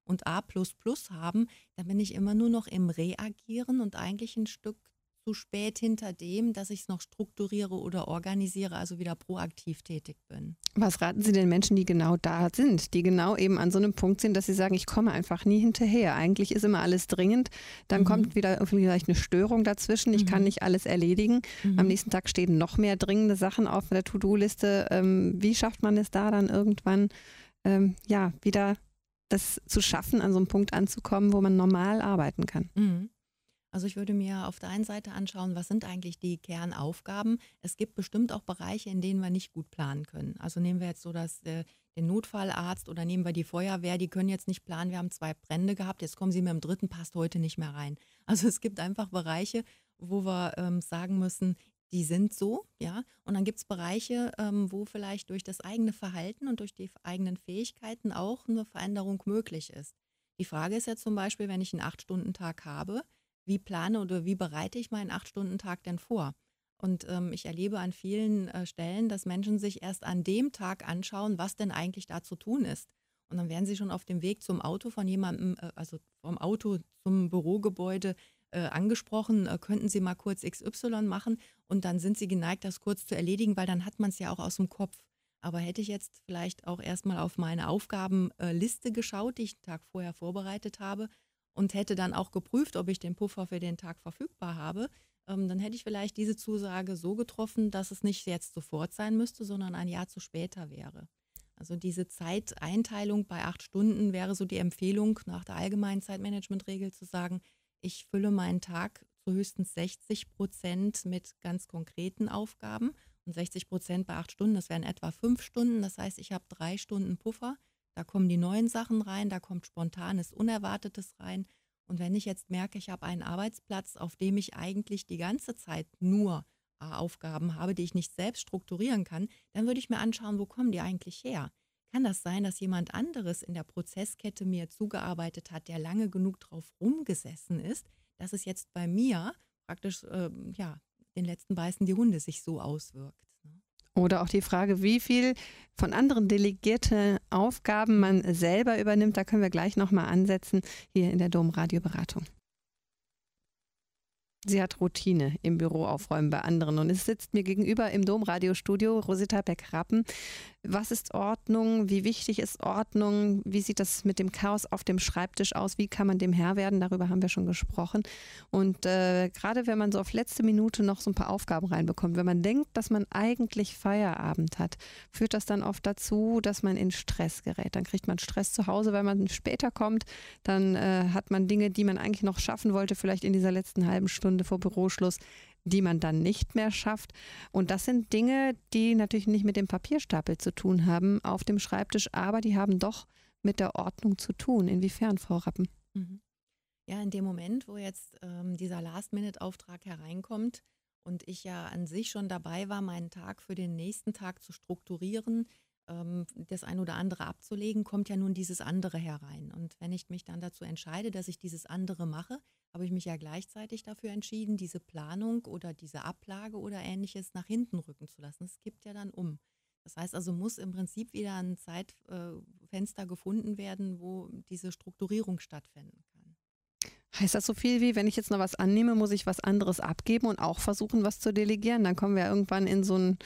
C: und A plus plus haben, dann bin ich immer nur noch im Reagieren und eigentlich ein Stück zu spät hinter dem, dass ich es noch strukturiere oder organisiere, also wieder proaktiv tätig bin.
B: Was raten Sie den Menschen, die genau da sind, die genau eben an so einem Punkt sind, dass sie sagen, ich komme einfach nie hinterher. Eigentlich ist immer alles dringend, dann mhm. kommt wieder vielleicht eine Störung dazwischen, ich mhm. kann nicht alles erledigen. Mhm. Am nächsten Tag stehen noch mehr dringende Sachen auf der To-Do-Liste. Ähm, wie schafft man es da dann irgendwann, ähm, ja, wieder das zu schaffen, an so einem Punkt anzukommen, wo man normal arbeiten kann?
C: Mhm. Also ich würde mir auf der einen Seite anschauen, was sind eigentlich die Kernaufgaben. Es gibt bestimmt auch Bereiche, in denen wir nicht gut planen können. Also nehmen wir jetzt so das, äh, den Notfallarzt oder nehmen wir die Feuerwehr, die können jetzt nicht planen, wir haben zwei Brände gehabt, jetzt kommen sie mit dem dritten, passt heute nicht mehr rein. Also es gibt einfach Bereiche, wo wir ähm, sagen müssen, die sind so, ja. Und dann gibt es Bereiche, ähm, wo vielleicht durch das eigene Verhalten und durch die eigenen Fähigkeiten auch eine Veränderung möglich ist. Die Frage ist ja zum Beispiel, wenn ich einen acht-Stunden-Tag habe, wie plane oder wie bereite ich meinen acht-Stunden-Tag denn vor? Und ähm, ich erlebe an vielen äh, Stellen, dass Menschen sich erst an dem Tag anschauen, was denn eigentlich da zu tun ist. Und dann werden sie schon auf dem Weg zum Auto von jemandem, äh, also vom Auto zum Bürogebäude äh, angesprochen, äh, könnten Sie mal kurz X Y machen? Und dann sind sie geneigt, das kurz zu erledigen, weil dann hat man es ja auch aus dem Kopf. Aber hätte ich jetzt vielleicht auch erstmal auf meine Aufgabenliste geschaut, die ich den Tag vorher vorbereitet habe, und hätte dann auch geprüft, ob ich den Puffer für den Tag verfügbar habe, ähm, dann hätte ich vielleicht diese Zusage so getroffen, dass es nicht jetzt sofort sein müsste, sondern ein Jahr zu später wäre. Also diese Zeiteinteilung bei acht Stunden wäre so die Empfehlung nach der allgemeinen Zeitmanagementregel zu sagen, ich fülle meinen Tag zu höchstens sechzig Prozent mit ganz konkreten Aufgaben und sechzig Prozent bei acht Stunden, das wären etwa fünf Stunden. Das heißt, ich habe drei Stunden Puffer. Da kommen die neuen Sachen rein, da kommt Spontanes, Unerwartetes rein. Und wenn ich jetzt merke, ich habe einen Arbeitsplatz, auf dem ich eigentlich die ganze Zeit nur äh, Aufgaben habe, die ich nicht selbst strukturieren kann, dann würde ich mir anschauen, wo kommen die eigentlich her? Kann das sein, dass jemand anderes in der Prozesskette mir zugearbeitet hat, der lange genug drauf rumgesessen ist, dass es jetzt bei mir praktisch, äh, ja, den letzten beißen die Hunde sich so auswirkt?
B: Oder auch die Frage, wie viel von anderen delegierte Aufgaben man selber übernimmt. Da können wir gleich nochmal ansetzen, hier in der Domradio-Beratung. Sie hat Routine im Büro aufräumen bei anderen und es sitzt mir gegenüber im Domradiostudio Rosita Beck-Rappen. Was ist Ordnung? Wie wichtig ist Ordnung? Wie sieht das mit dem Chaos auf dem Schreibtisch aus? Wie kann man dem Herr werden? Darüber haben wir schon gesprochen. Und äh, gerade wenn man so auf letzte Minute noch so ein paar Aufgaben reinbekommt, wenn man denkt, dass man eigentlich Feierabend hat, führt das dann oft dazu, dass man in Stress gerät. Dann kriegt man Stress zu Hause, weil man später kommt. Dann äh, hat man Dinge, die man eigentlich noch schaffen wollte, vielleicht in dieser letzten halben Stunde vor Büroschluss, die man dann nicht mehr schafft. Und das sind Dinge, die natürlich nicht mit dem Papierstapel zu tun haben auf dem Schreibtisch, aber die haben doch mit der Ordnung zu tun. Inwiefern, Frau Rappen?
C: Mhm. Ja, in dem Moment, wo jetzt ähm, dieser Last-Minute-Auftrag hereinkommt und ich ja an sich schon dabei war, meinen Tag für den nächsten Tag zu strukturieren, ähm, das ein oder andere abzulegen, kommt ja nun dieses andere herein. Und wenn ich mich dann dazu entscheide, dass ich dieses andere mache, habe ich mich ja gleichzeitig dafür entschieden, diese Planung oder diese Ablage oder Ähnliches nach hinten rücken zu lassen. Es kippt ja dann um. Das heißt also, muss im Prinzip wieder ein Zeitfenster gefunden werden, wo diese Strukturierung stattfinden kann.
B: Heißt das so viel wie, wenn ich jetzt noch was annehme, muss ich was anderes abgeben und auch versuchen, was zu delegieren? Dann kommen wir irgendwann in so einen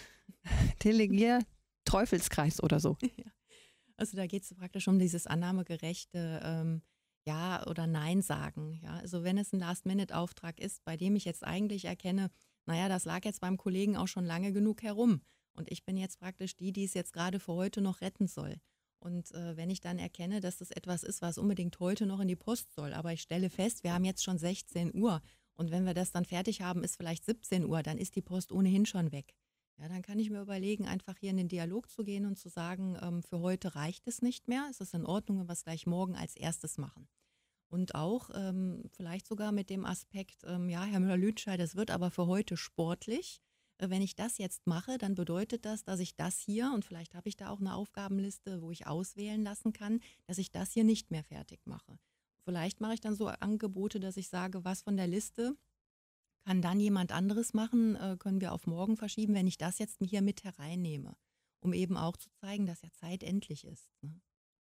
B: Delegier-Teufelskreis oder so.
C: Ja. Also da geht es praktisch um dieses annahmegerechte ähm, Ja oder Nein sagen. Ja? Also wenn es ein Last-Minute-Auftrag ist, bei dem ich jetzt eigentlich erkenne, naja, das lag jetzt beim Kollegen auch schon lange genug herum und ich bin jetzt praktisch die, die es jetzt gerade für heute noch retten soll. Und äh, wenn ich dann erkenne, dass das etwas ist, was unbedingt heute noch in die Post soll, aber ich stelle fest, wir haben jetzt schon sechzehn Uhr und wenn wir das dann fertig haben, ist vielleicht siebzehn Uhr, dann ist die Post ohnehin schon weg. Ja, dann kann ich mir überlegen, einfach hier in den Dialog zu gehen und zu sagen, ähm, für heute reicht es nicht mehr. Es ist in Ordnung, wenn wir es gleich morgen als erstes machen. Und auch ähm, vielleicht sogar mit dem Aspekt, ähm, ja, Herr Müller-Lütscheid, das wird aber für heute sportlich. Äh, wenn ich das jetzt mache, dann bedeutet das, dass ich das hier, und vielleicht habe ich da auch eine Aufgabenliste, wo ich auswählen lassen kann, dass ich das hier nicht mehr fertig mache. Vielleicht mache ich dann so Angebote, dass ich sage, was von der Liste kann dann jemand anderes machen, äh, können wir auf morgen verschieben, wenn ich das jetzt hier mit hereinnehme, um eben auch zu zeigen, dass ja Zeit endlich ist. Ne?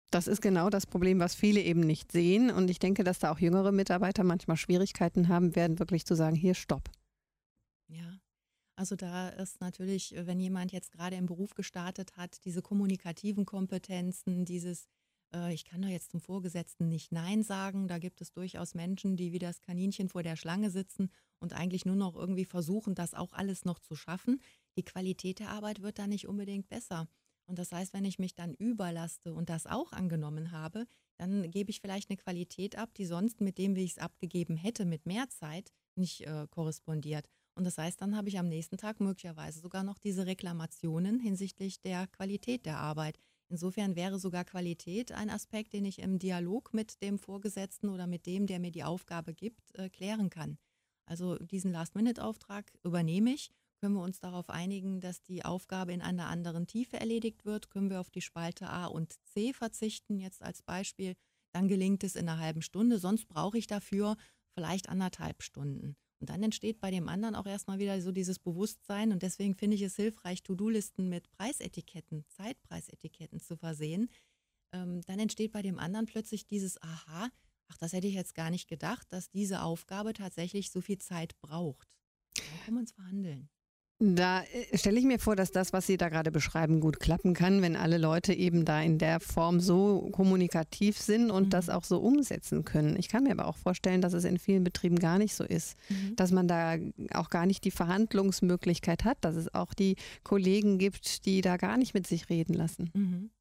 B: Das ist genau das Problem, was viele eben nicht sehen. Und ich denke, dass da auch jüngere Mitarbeiter manchmal Schwierigkeiten haben werden, wirklich zu sagen, hier, stopp.
C: Ja, also da ist natürlich, wenn jemand jetzt gerade im Beruf gestartet hat, diese kommunikativen Kompetenzen, dieses, äh, ich kann doch jetzt zum Vorgesetzten nicht Nein sagen, da gibt es durchaus Menschen, die wie das Kaninchen vor der Schlange sitzen und eigentlich nur noch irgendwie versuchen, das auch alles noch zu schaffen. Die Qualität der Arbeit wird da nicht unbedingt besser. Und das heißt, wenn ich mich dann überlaste und das auch angenommen habe, dann gebe ich vielleicht eine Qualität ab, die sonst mit dem, wie ich es abgegeben hätte, mit mehr Zeit nicht äh, korrespondiert. Und das heißt, dann habe ich am nächsten Tag möglicherweise sogar noch diese Reklamationen hinsichtlich der Qualität der Arbeit. Insofern wäre sogar Qualität ein Aspekt, den ich im Dialog mit dem Vorgesetzten oder mit dem, der mir die Aufgabe gibt, äh, klären kann. Also diesen Last-Minute-Auftrag übernehme ich. Können wir uns darauf einigen, dass die Aufgabe in einer anderen Tiefe erledigt wird? Können wir auf die Spalte A und C verzichten, jetzt als Beispiel? Dann gelingt es in einer halben Stunde, sonst brauche ich dafür vielleicht anderthalb Stunden. Und dann entsteht bei dem anderen auch erstmal wieder so dieses Bewusstsein und deswegen finde ich es hilfreich, To-Do-Listen mit Preisetiketten, Zeitpreisetiketten zu versehen. Ähm, dann entsteht bei dem anderen plötzlich dieses Aha, ach, das hätte ich jetzt gar nicht gedacht, dass diese Aufgabe tatsächlich so viel Zeit braucht. Da kann man es verhandeln.
B: Da äh, stelle ich mir vor, dass das, was Sie da gerade beschreiben, gut klappen kann, wenn alle Leute eben da in der Form so kommunikativ sind und mhm. das auch so umsetzen können. Ich kann mir aber auch vorstellen, dass es in vielen Betrieben gar nicht so ist, mhm. dass man da auch gar nicht die Verhandlungsmöglichkeit hat, dass es auch die Kollegen gibt, die da gar nicht mit sich reden lassen.
C: Mhm.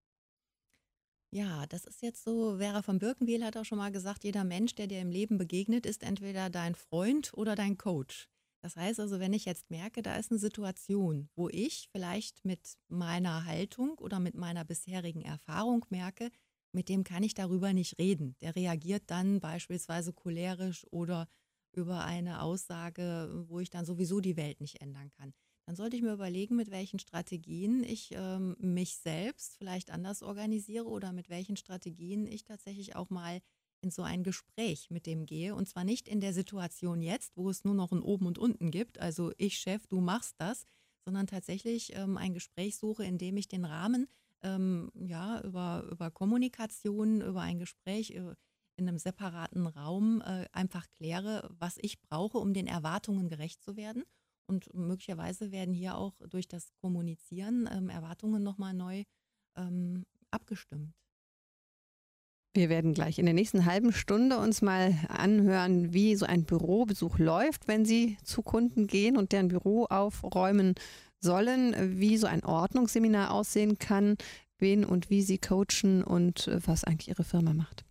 C: Ja, das ist jetzt so, Vera von Birkenweel hat auch schon mal gesagt, jeder Mensch, der dir im Leben begegnet, ist entweder dein Freund oder dein Coach. Das heißt also, wenn ich jetzt merke, da ist eine Situation, wo ich vielleicht mit meiner Haltung oder mit meiner bisherigen Erfahrung merke, mit dem kann ich darüber nicht reden. Der reagiert dann beispielsweise cholerisch oder über eine Aussage, wo ich dann sowieso die Welt nicht ändern kann. Dann sollte ich mir überlegen, mit welchen Strategien ich ähm, mich selbst vielleicht anders organisiere oder mit welchen Strategien ich tatsächlich auch mal in so ein Gespräch mit dem gehe. Und zwar nicht in der Situation jetzt, wo es nur noch ein Oben und Unten gibt, also ich Chef, du machst das, sondern tatsächlich ähm, ein Gespräch suche, in dem ich den Rahmen ähm, ja, über, über Kommunikation, über ein Gespräch äh, in einem separaten Raum äh, einfach kläre, was ich brauche, um den Erwartungen gerecht zu werden. Und möglicherweise werden hier auch durch das Kommunizieren ähm, Erwartungen nochmal neu ähm, abgestimmt.
B: Wir werden gleich in der nächsten halben Stunde uns mal anhören, wie so ein Bürobesuch läuft, wenn Sie zu Kunden gehen und deren Büro aufräumen sollen, wie so ein Ordnungsseminar aussehen kann, wen und wie Sie coachen und was eigentlich Ihre Firma macht.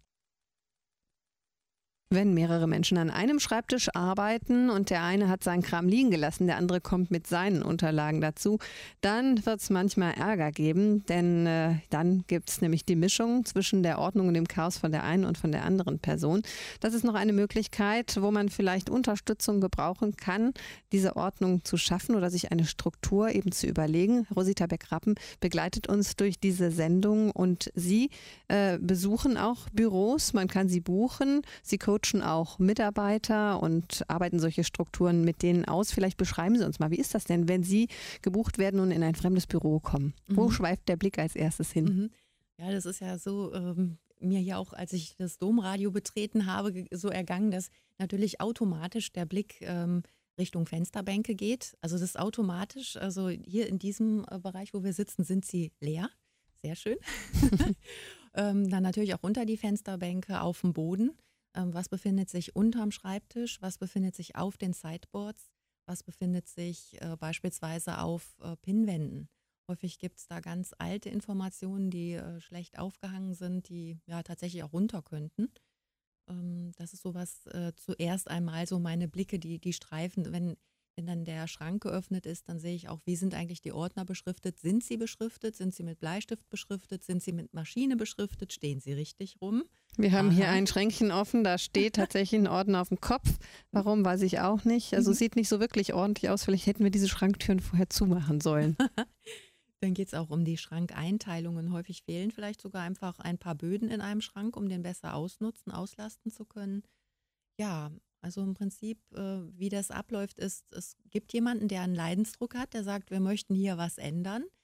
B: Wenn mehrere Menschen an einem Schreibtisch arbeiten und der eine hat seinen Kram liegen gelassen, der andere kommt mit seinen Unterlagen dazu, dann wird es manchmal Ärger geben, denn äh, dann gibt es nämlich die Mischung zwischen der Ordnung und dem Chaos von der einen und von der anderen Person. Das ist noch eine Möglichkeit, wo man vielleicht Unterstützung gebrauchen kann, diese Ordnung zu schaffen oder sich eine Struktur eben zu überlegen. Rosita Beck-Rappen begleitet uns durch diese Sendung und Sie äh, besuchen auch Büros, man kann sie buchen, sie coachen auch Mitarbeiter und arbeiten solche Strukturen mit denen aus. Vielleicht beschreiben Sie uns mal, wie ist das denn, wenn Sie gebucht werden und in ein fremdes Büro kommen? Mhm. Wo schweift der Blick als erstes hin?
C: Mhm. Ja, das ist ja so, ähm, mir ja auch, als ich das Domradio betreten habe, so ergangen, dass natürlich automatisch der Blick ähm, Richtung Fensterbänke geht. Also das ist automatisch, also hier in diesem äh, Bereich, wo wir sitzen, sind sie leer. Sehr schön. ähm, dann natürlich auch unter die Fensterbänke auf dem Boden. Was befindet sich unterm Schreibtisch, was befindet sich auf den Sideboards, was befindet sich äh, beispielsweise auf äh, Pinnwänden. Häufig gibt es da ganz alte Informationen, die äh, schlecht aufgehangen sind, die ja tatsächlich auch runter könnten. Ähm, das ist sowas äh, zuerst einmal so meine Blicke, die, die streifen. Wenn, wenn dann der Schrank geöffnet ist, dann sehe ich auch, wie sind eigentlich die Ordner beschriftet? Sind sie beschriftet? Sind sie mit Bleistift beschriftet? Sind sie mit Maschine beschriftet? Stehen sie richtig rum?
B: Wir haben
C: Aha.
B: hier ein Schränkchen offen, da steht tatsächlich ein Ordner auf dem Kopf. Warum, weiß ich auch nicht. Also mhm. sieht nicht so wirklich ordentlich aus. Vielleicht hätten wir diese Schranktüren vorher zumachen sollen.
C: Dann geht es auch um die Schrankeinteilungen. Häufig fehlen vielleicht sogar einfach ein paar Böden in einem Schrank, um den besser ausnutzen, auslasten zu können. Ja, also im Prinzip, äh, wie das abläuft, ist, es gibt jemanden, der einen Leidensdruck hat, der sagt, wir möchten hier was ändern.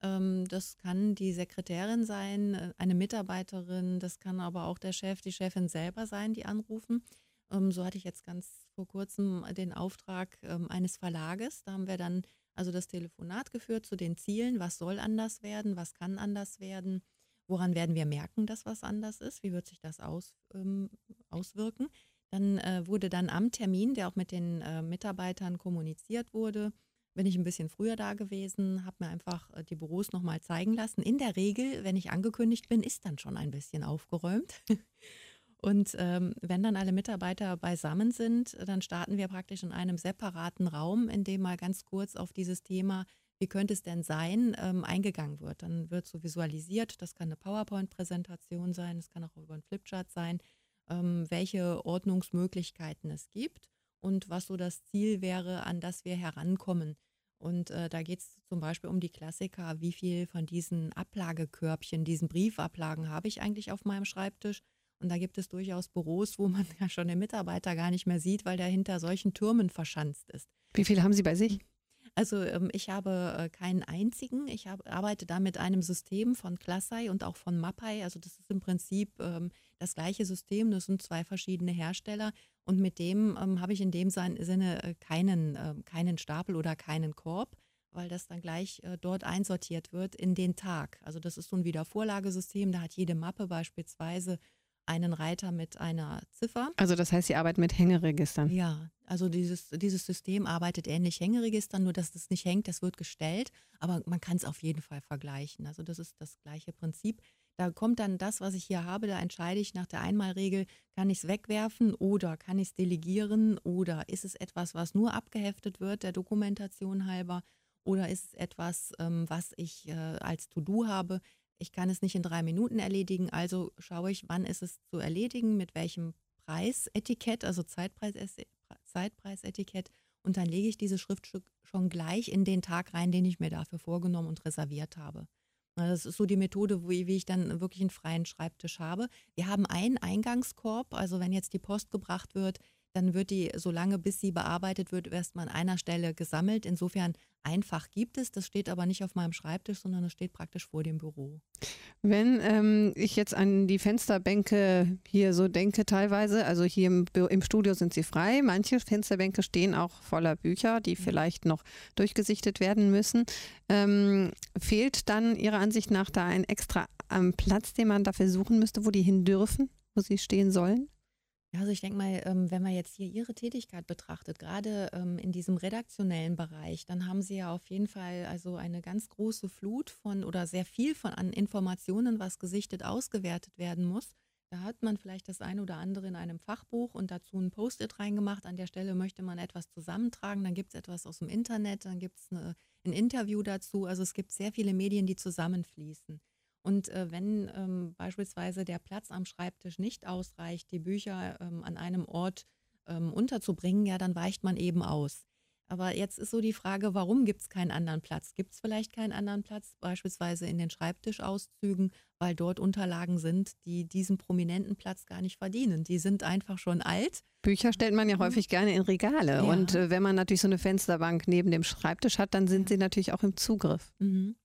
C: Ähm, das kann die Sekretärin sein, eine Mitarbeiterin, das kann aber auch der Chef, die Chefin selber sein, die anrufen. Ähm, so hatte ich jetzt ganz vor kurzem den Auftrag ähm, eines Verlages. Da haben wir dann also das Telefonat geführt zu den Zielen. Was soll anders werden? Was kann anders werden? Woran werden wir merken, dass was anders ist? Wie wird sich das aus, ähm, auswirken? Dann äh, wurde dann am Termin, der auch mit den äh, Mitarbeitern kommuniziert wurde, bin ich ein bisschen früher da gewesen, habe mir einfach äh, die Büros nochmal zeigen lassen. In der Regel, wenn ich angekündigt bin, ist dann schon ein bisschen aufgeräumt. Und ähm, wenn dann alle Mitarbeiter beisammen sind, dann starten wir praktisch in einem separaten Raum, in dem mal ganz kurz auf dieses Thema, wie könnte es denn sein, ähm, eingegangen wird. Dann wird so visualisiert, das kann eine PowerPoint-Präsentation sein, das kann auch über einen Flipchart sein, ähm, welche Ordnungsmöglichkeiten es gibt und was so das Ziel wäre, an das wir herankommen. Und äh, da geht es zum Beispiel um die Klassiker, wie viel von diesen Ablagekörbchen, diesen Briefablagen habe ich eigentlich auf meinem Schreibtisch. Und da gibt es durchaus Büros, wo man ja schon den Mitarbeiter gar nicht mehr sieht, weil der hinter solchen Türmen verschanzt ist.
B: Wie viele haben Sie bei sich?
C: Also ähm, ich habe äh, keinen einzigen. Ich hab, arbeite da mit einem System von Classai und auch von Mappai. Also das ist im Prinzip ähm, das gleiche System. Das sind zwei verschiedene Hersteller. Und mit dem ähm, habe ich in dem Sinne äh, keinen, äh, keinen Stapel oder keinen Korb, weil das dann gleich äh, dort einsortiert wird in den Tag. Also das ist so ein Wiedervorlagesystem. Da hat jede Mappe beispielsweise einen Reiter mit einer Ziffer.
B: Also das heißt, Sie arbeiten mit Hängeregistern?
C: Ja, also dieses, dieses System arbeitet ähnlich Hängeregistern, nur dass das nicht hängt, das wird gestellt, aber man kann es auf jeden Fall vergleichen. Also das ist das gleiche Prinzip. Da kommt dann das, was ich hier habe, da entscheide ich nach der Einmalregel, kann ich es wegwerfen oder kann ich es delegieren oder ist es etwas, was nur abgeheftet wird, der Dokumentation halber, oder ist es etwas, ähm, was ich äh, als To-Do habe. Ich kann es nicht in drei Minuten erledigen, also schaue ich, wann ist es zu erledigen, mit welchem Preisetikett, also Zeitpreis, Zeitpreisetikett, und dann lege ich dieses Schriftstück schon gleich in den Tag rein, den ich mir dafür vorgenommen und reserviert habe. Das ist so die Methode, wie, wie ich dann wirklich einen freien Schreibtisch habe. Wir haben einen Eingangskorb, also wenn jetzt die Post gebracht wird, dann wird die, solange bis sie bearbeitet wird, erstmal an einer Stelle gesammelt. Insofern einfach gibt es, das steht aber nicht auf meinem Schreibtisch, sondern es steht praktisch vor dem Büro.
B: Wenn ähm, ich jetzt an die Fensterbänke hier so denke teilweise, also hier im, im Studio sind sie frei, manche Fensterbänke stehen auch voller Bücher, die vielleicht noch durchgesichtet werden müssen. Ähm, fehlt dann Ihrer Ansicht nach da ein extra ähm, Platz, den man dafür suchen müsste, wo die hin dürfen, wo sie stehen sollen?
C: Ja, also ich denke mal, ähm, wenn man jetzt hier Ihre Tätigkeit betrachtet, gerade ähm, in diesem redaktionellen Bereich, dann haben Sie ja auf jeden Fall also eine ganz große Flut von oder sehr viel von an Informationen, was gesichtet ausgewertet werden muss. Da hat man vielleicht das eine oder andere in einem Fachbuch und dazu ein Post-it reingemacht. An der Stelle möchte man etwas zusammentragen, dann gibt es etwas aus dem Internet, dann gibt es ein Interview dazu. Also es gibt sehr viele Medien, die zusammenfließen. Und äh, wenn ähm, beispielsweise der Platz am Schreibtisch nicht ausreicht, die Bücher ähm, an einem Ort ähm, unterzubringen, ja, dann weicht man eben aus. Aber jetzt ist so die Frage, warum gibt es keinen anderen Platz? Gibt es vielleicht keinen anderen Platz, beispielsweise in den Schreibtischauszügen, weil dort Unterlagen sind, die diesen prominenten Platz gar nicht verdienen. Die sind einfach schon alt.
B: Bücher stellt man ja häufig gerne in Regale.
C: Ja.
B: Und äh, wenn man natürlich so eine Fensterbank neben dem Schreibtisch hat, dann sind sie natürlich auch im Zugriff.
C: Mhm.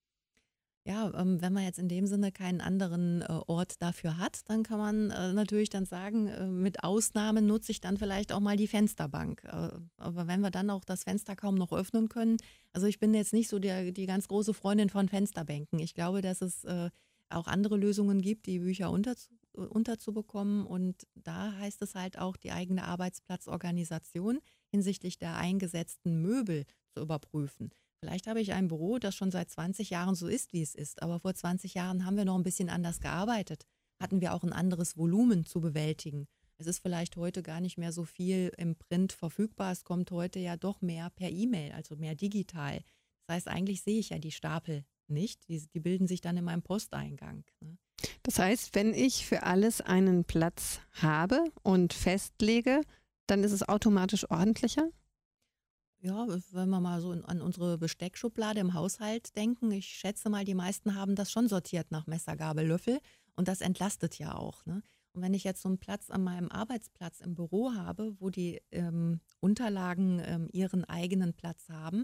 C: Ja, ähm, wenn man jetzt in dem Sinne keinen anderen äh, Ort dafür hat, dann kann man äh, natürlich dann sagen, äh, mit Ausnahmen nutze ich dann vielleicht auch mal die Fensterbank. Äh, aber wenn wir dann auch das Fenster kaum noch öffnen können, also ich bin jetzt nicht so der, die ganz große Freundin von Fensterbänken. Ich glaube, dass es äh, auch andere Lösungen gibt, die Bücher unterzu, unterzubekommen, und da heißt es halt auch, die eigene Arbeitsplatzorganisation hinsichtlich der eingesetzten Möbel zu überprüfen. Vielleicht habe ich ein Büro, das schon seit zwanzig Jahren so ist, wie es ist. Aber vor zwanzig Jahren haben wir noch ein bisschen anders gearbeitet. Hatten wir auch ein anderes Volumen zu bewältigen. Es ist vielleicht heute gar nicht mehr so viel im Print verfügbar. Es kommt heute ja doch mehr per E-Mail, also mehr digital. Das heißt, eigentlich sehe ich ja die Stapel nicht. Die, die bilden sich dann in meinem Posteingang. Ne?
B: Das heißt, wenn ich für alles einen Platz habe und festlege, dann ist es automatisch ordentlicher?
C: Ja, wenn wir mal so in, an unsere Besteckschublade im Haushalt denken, ich schätze mal, die meisten haben das schon sortiert nach Messer, Gabel, Löffel, und das entlastet ja auch. Ne? Und wenn ich jetzt so einen Platz an meinem Arbeitsplatz im Büro habe, wo die ähm, Unterlagen ähm, ihren eigenen Platz haben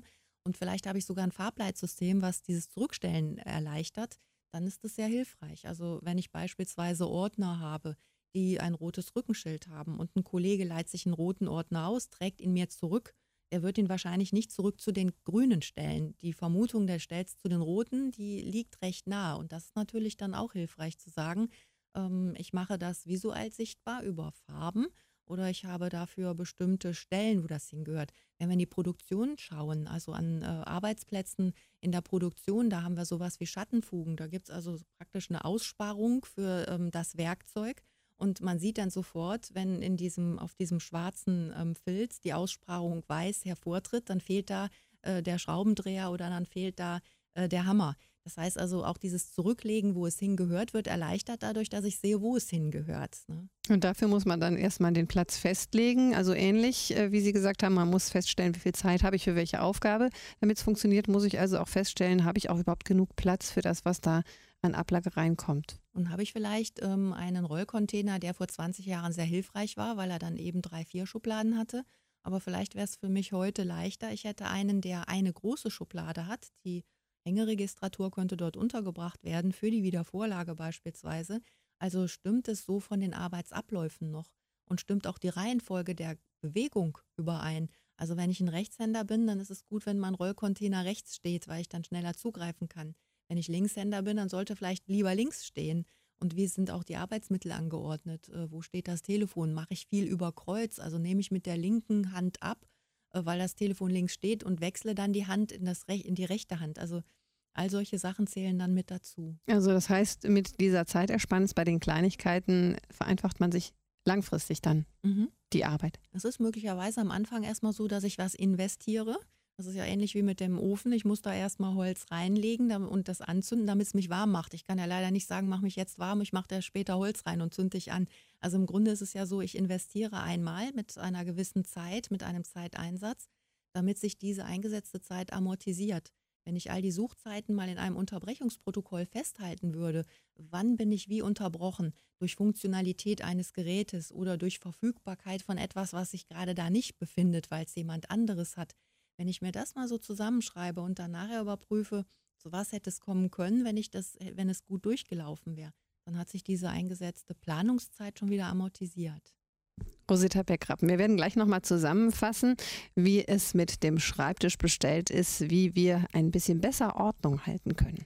C: und vielleicht habe ich sogar ein Farbleitsystem, was dieses Zurückstellen erleichtert, dann ist das sehr hilfreich. Also wenn ich beispielsweise Ordner habe, die ein rotes Rückenschild haben und ein Kollege leiht sich einen roten Ordner aus, trägt ihn mir zurück, er wird ihn wahrscheinlich nicht zurück zu den Grünen stellen. Die Vermutung, der stellt es zu den Roten, die liegt recht nahe. Und das ist natürlich dann auch hilfreich zu sagen, ähm, ich mache das visuell sichtbar über Farben oder ich habe dafür bestimmte Stellen, wo das hingehört. Wenn wir in die Produktion schauen, also an äh, Arbeitsplätzen in der Produktion, da haben wir sowas wie Schattenfugen. Da gibt es also praktisch eine Aussparung für ähm, das Werkzeug. Und man sieht dann sofort, wenn in diesem, auf diesem schwarzen ähm, Filz die Aussparung weiß hervortritt, dann fehlt da äh, der Schraubendreher oder dann fehlt da äh, der Hammer. Das heißt also, auch dieses Zurücklegen, wo es hingehört, wird erleichtert dadurch, dass ich sehe, wo es hingehört. Ne?
B: Und dafür muss man dann erstmal den Platz festlegen. Also ähnlich, äh, wie Sie gesagt haben, man muss feststellen, wie viel Zeit habe ich für welche Aufgabe. Damit es funktioniert, muss ich also auch feststellen, habe ich auch überhaupt genug Platz für das, was da an Ablage reinkommt.
C: Und habe ich vielleicht ähm, einen Rollcontainer, der vor zwanzig Jahren sehr hilfreich war, weil er dann eben drei, vier Schubladen hatte. Aber vielleicht wäre es für mich heute leichter. Ich hätte einen, der eine große Schublade hat. Die Hängeregistratur könnte dort untergebracht werden, für die Wiedervorlage beispielsweise. Also stimmt es so von den Arbeitsabläufen noch und stimmt auch die Reihenfolge der Bewegung überein. Also wenn ich ein Rechtshänder bin, dann ist es gut, wenn mein Rollcontainer rechts steht, weil ich dann schneller zugreifen kann. Wenn ich Linkshänder bin, dann sollte vielleicht lieber links stehen. Und wie sind auch die Arbeitsmittel angeordnet? Äh, wo steht das Telefon? Mache ich viel über Kreuz? Also nehme ich mit der linken Hand ab, äh, weil das Telefon links steht und wechsle dann die Hand in, das Rech- in die rechte Hand. Also all solche Sachen zählen dann mit dazu.
B: Also das heißt, mit dieser Zeitersparnis bei den Kleinigkeiten vereinfacht man sich langfristig dann
C: Mhm.
B: die Arbeit.
C: Es ist möglicherweise am Anfang erstmal so, dass ich was investiere. Das ist ja ähnlich wie mit dem Ofen. Ich muss da erstmal Holz reinlegen dam- und das anzünden, damit es mich warm macht. Ich kann ja leider nicht sagen, mach mich jetzt warm, ich mache da später Holz rein und zünde dich an. Also im Grunde ist es ja so, ich investiere einmal mit einer gewissen Zeit, mit einem Zeiteinsatz, damit sich diese eingesetzte Zeit amortisiert. Wenn ich all die Suchzeiten mal in einem Unterbrechungsprotokoll festhalten würde, wann bin ich wie unterbrochen? Durch Funktionalität eines Gerätes oder durch Verfügbarkeit von etwas, was sich gerade da nicht befindet, weil es jemand anderes hat. Wenn ich mir das mal so zusammenschreibe und dann nachher überprüfe, zu was hätte es kommen können, wenn ich das, wenn es gut durchgelaufen wäre, dann hat sich diese eingesetzte Planungszeit schon wieder amortisiert.
B: Rosita Beckrappen, wir werden gleich nochmal zusammenfassen, wie es mit dem Schreibtisch bestellt ist, wie wir ein bisschen besser Ordnung halten können.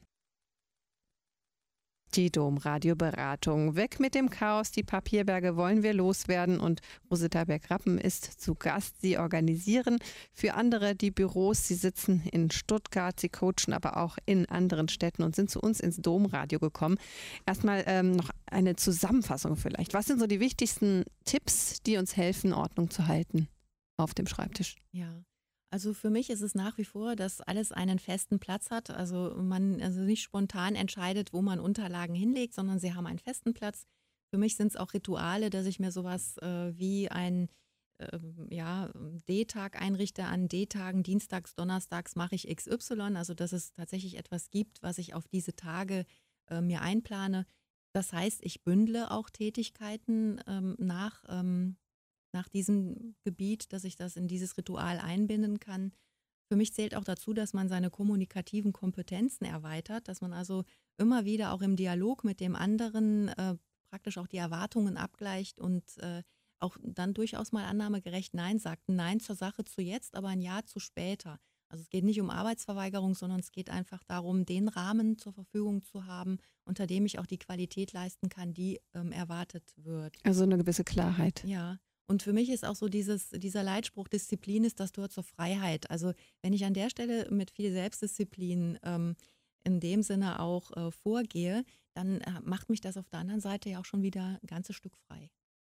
B: Die Domradio-Beratung. Weg mit dem Chaos, die Papierberge wollen wir loswerden und Rosita Beckrappen ist zu Gast. Sie organisieren für andere die Büros. Sie sitzen in Stuttgart, sie coachen aber auch in anderen Städten und sind zu uns ins Domradio gekommen. Erstmal ähm, noch eine Zusammenfassung vielleicht. Was sind so die wichtigsten Tipps, die uns helfen, Ordnung zu halten auf dem Schreibtisch?
C: Ja. Also für mich ist es nach wie vor, dass alles einen festen Platz hat. Also man also nicht spontan entscheidet, wo man Unterlagen hinlegt, sondern sie haben einen festen Platz. Für mich sind es auch Rituale, dass ich mir sowas äh, wie ein äh, ja, D-Tag einrichte. An D-Tagen, dienstags, donnerstags mache ich X Y. Also dass es tatsächlich etwas gibt, was ich auf diese Tage äh, mir einplane. Das heißt, ich bündle auch Tätigkeiten ähm, nach ähm, nach diesem Gebiet, dass ich das in dieses Ritual einbinden kann. Für mich zählt auch dazu, dass man seine kommunikativen Kompetenzen erweitert, dass man also immer wieder auch im Dialog mit dem anderen äh, praktisch auch die Erwartungen abgleicht und äh, auch dann durchaus mal annahmegerecht Nein sagt. Nein zur Sache zu jetzt, aber ein Ja zu später. Also es geht nicht um Arbeitsverweigerung, sondern es geht einfach darum, den Rahmen zur Verfügung zu haben, unter dem ich auch die Qualität leisten kann, die ähm, erwartet wird.
B: Also eine gewisse Klarheit.
C: Ja. Und für mich ist auch so dieses, dieser Leitspruch, Disziplin ist das Tor zur Freiheit. Also wenn ich an der Stelle mit viel Selbstdisziplin ähm, in dem Sinne auch äh, vorgehe, dann äh, macht mich das auf der anderen Seite ja auch schon wieder ein ganzes Stück frei.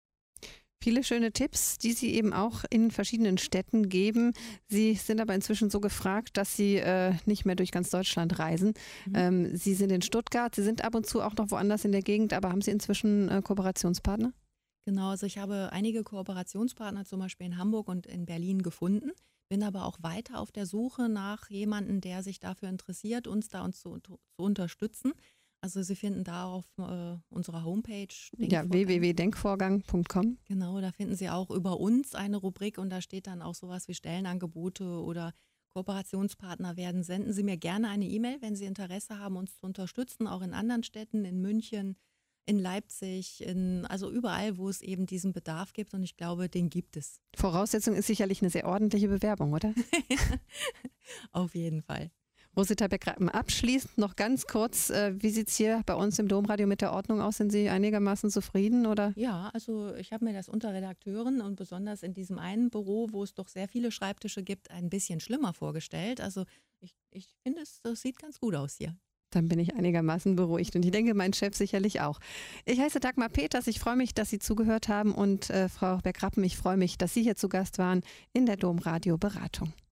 B: Viele schöne Tipps, die Sie eben auch in verschiedenen Städten geben. Sie sind aber inzwischen so gefragt, dass Sie äh, nicht mehr durch ganz Deutschland reisen. Mhm. Ähm, Sie sind in Stuttgart, Sie sind ab und zu auch noch woanders in der Gegend, aber haben Sie inzwischen äh, Kooperationspartner?
C: Genau, also ich habe einige Kooperationspartner zum Beispiel in Hamburg und in Berlin gefunden, bin aber auch weiter auf der Suche nach jemandem, der sich dafür interessiert, uns da uns zu, zu unterstützen. Also Sie finden da auf äh, unserer Homepage
B: ja, w w w punkt denkvorgang punkt com.
C: Genau, da finden Sie auch über uns eine Rubrik und da steht dann auch sowas wie Stellenangebote oder Kooperationspartner werden, senden Sie mir gerne eine E-Mail, wenn Sie Interesse haben, uns zu unterstützen, auch in anderen Städten, in München, in Leipzig, in, also überall, wo es eben diesen Bedarf gibt. Und ich glaube, den gibt es.
B: Voraussetzung ist sicherlich eine sehr ordentliche Bewerbung, oder?
C: Auf jeden Fall.
B: Rosita Beck-Rappen, abschließend noch ganz kurz, äh, wie sieht es hier bei uns im Domradio mit der Ordnung aus? Sind Sie einigermaßen zufrieden, oder?
C: Ja, also ich habe mir das unter Redakteuren und besonders in diesem einen Büro, wo es doch sehr viele Schreibtische gibt, ein bisschen schlimmer vorgestellt. Also ich, ich finde, es das sieht ganz gut aus hier.
B: Dann bin ich einigermaßen beruhigt und ich denke, mein Chef sicherlich auch. Ich heiße Dagmar Peters, ich freue mich, dass Sie zugehört haben und äh, Frau Beck-Rappen, ich freue mich, dass Sie hier zu Gast waren in der Domradio Beratung.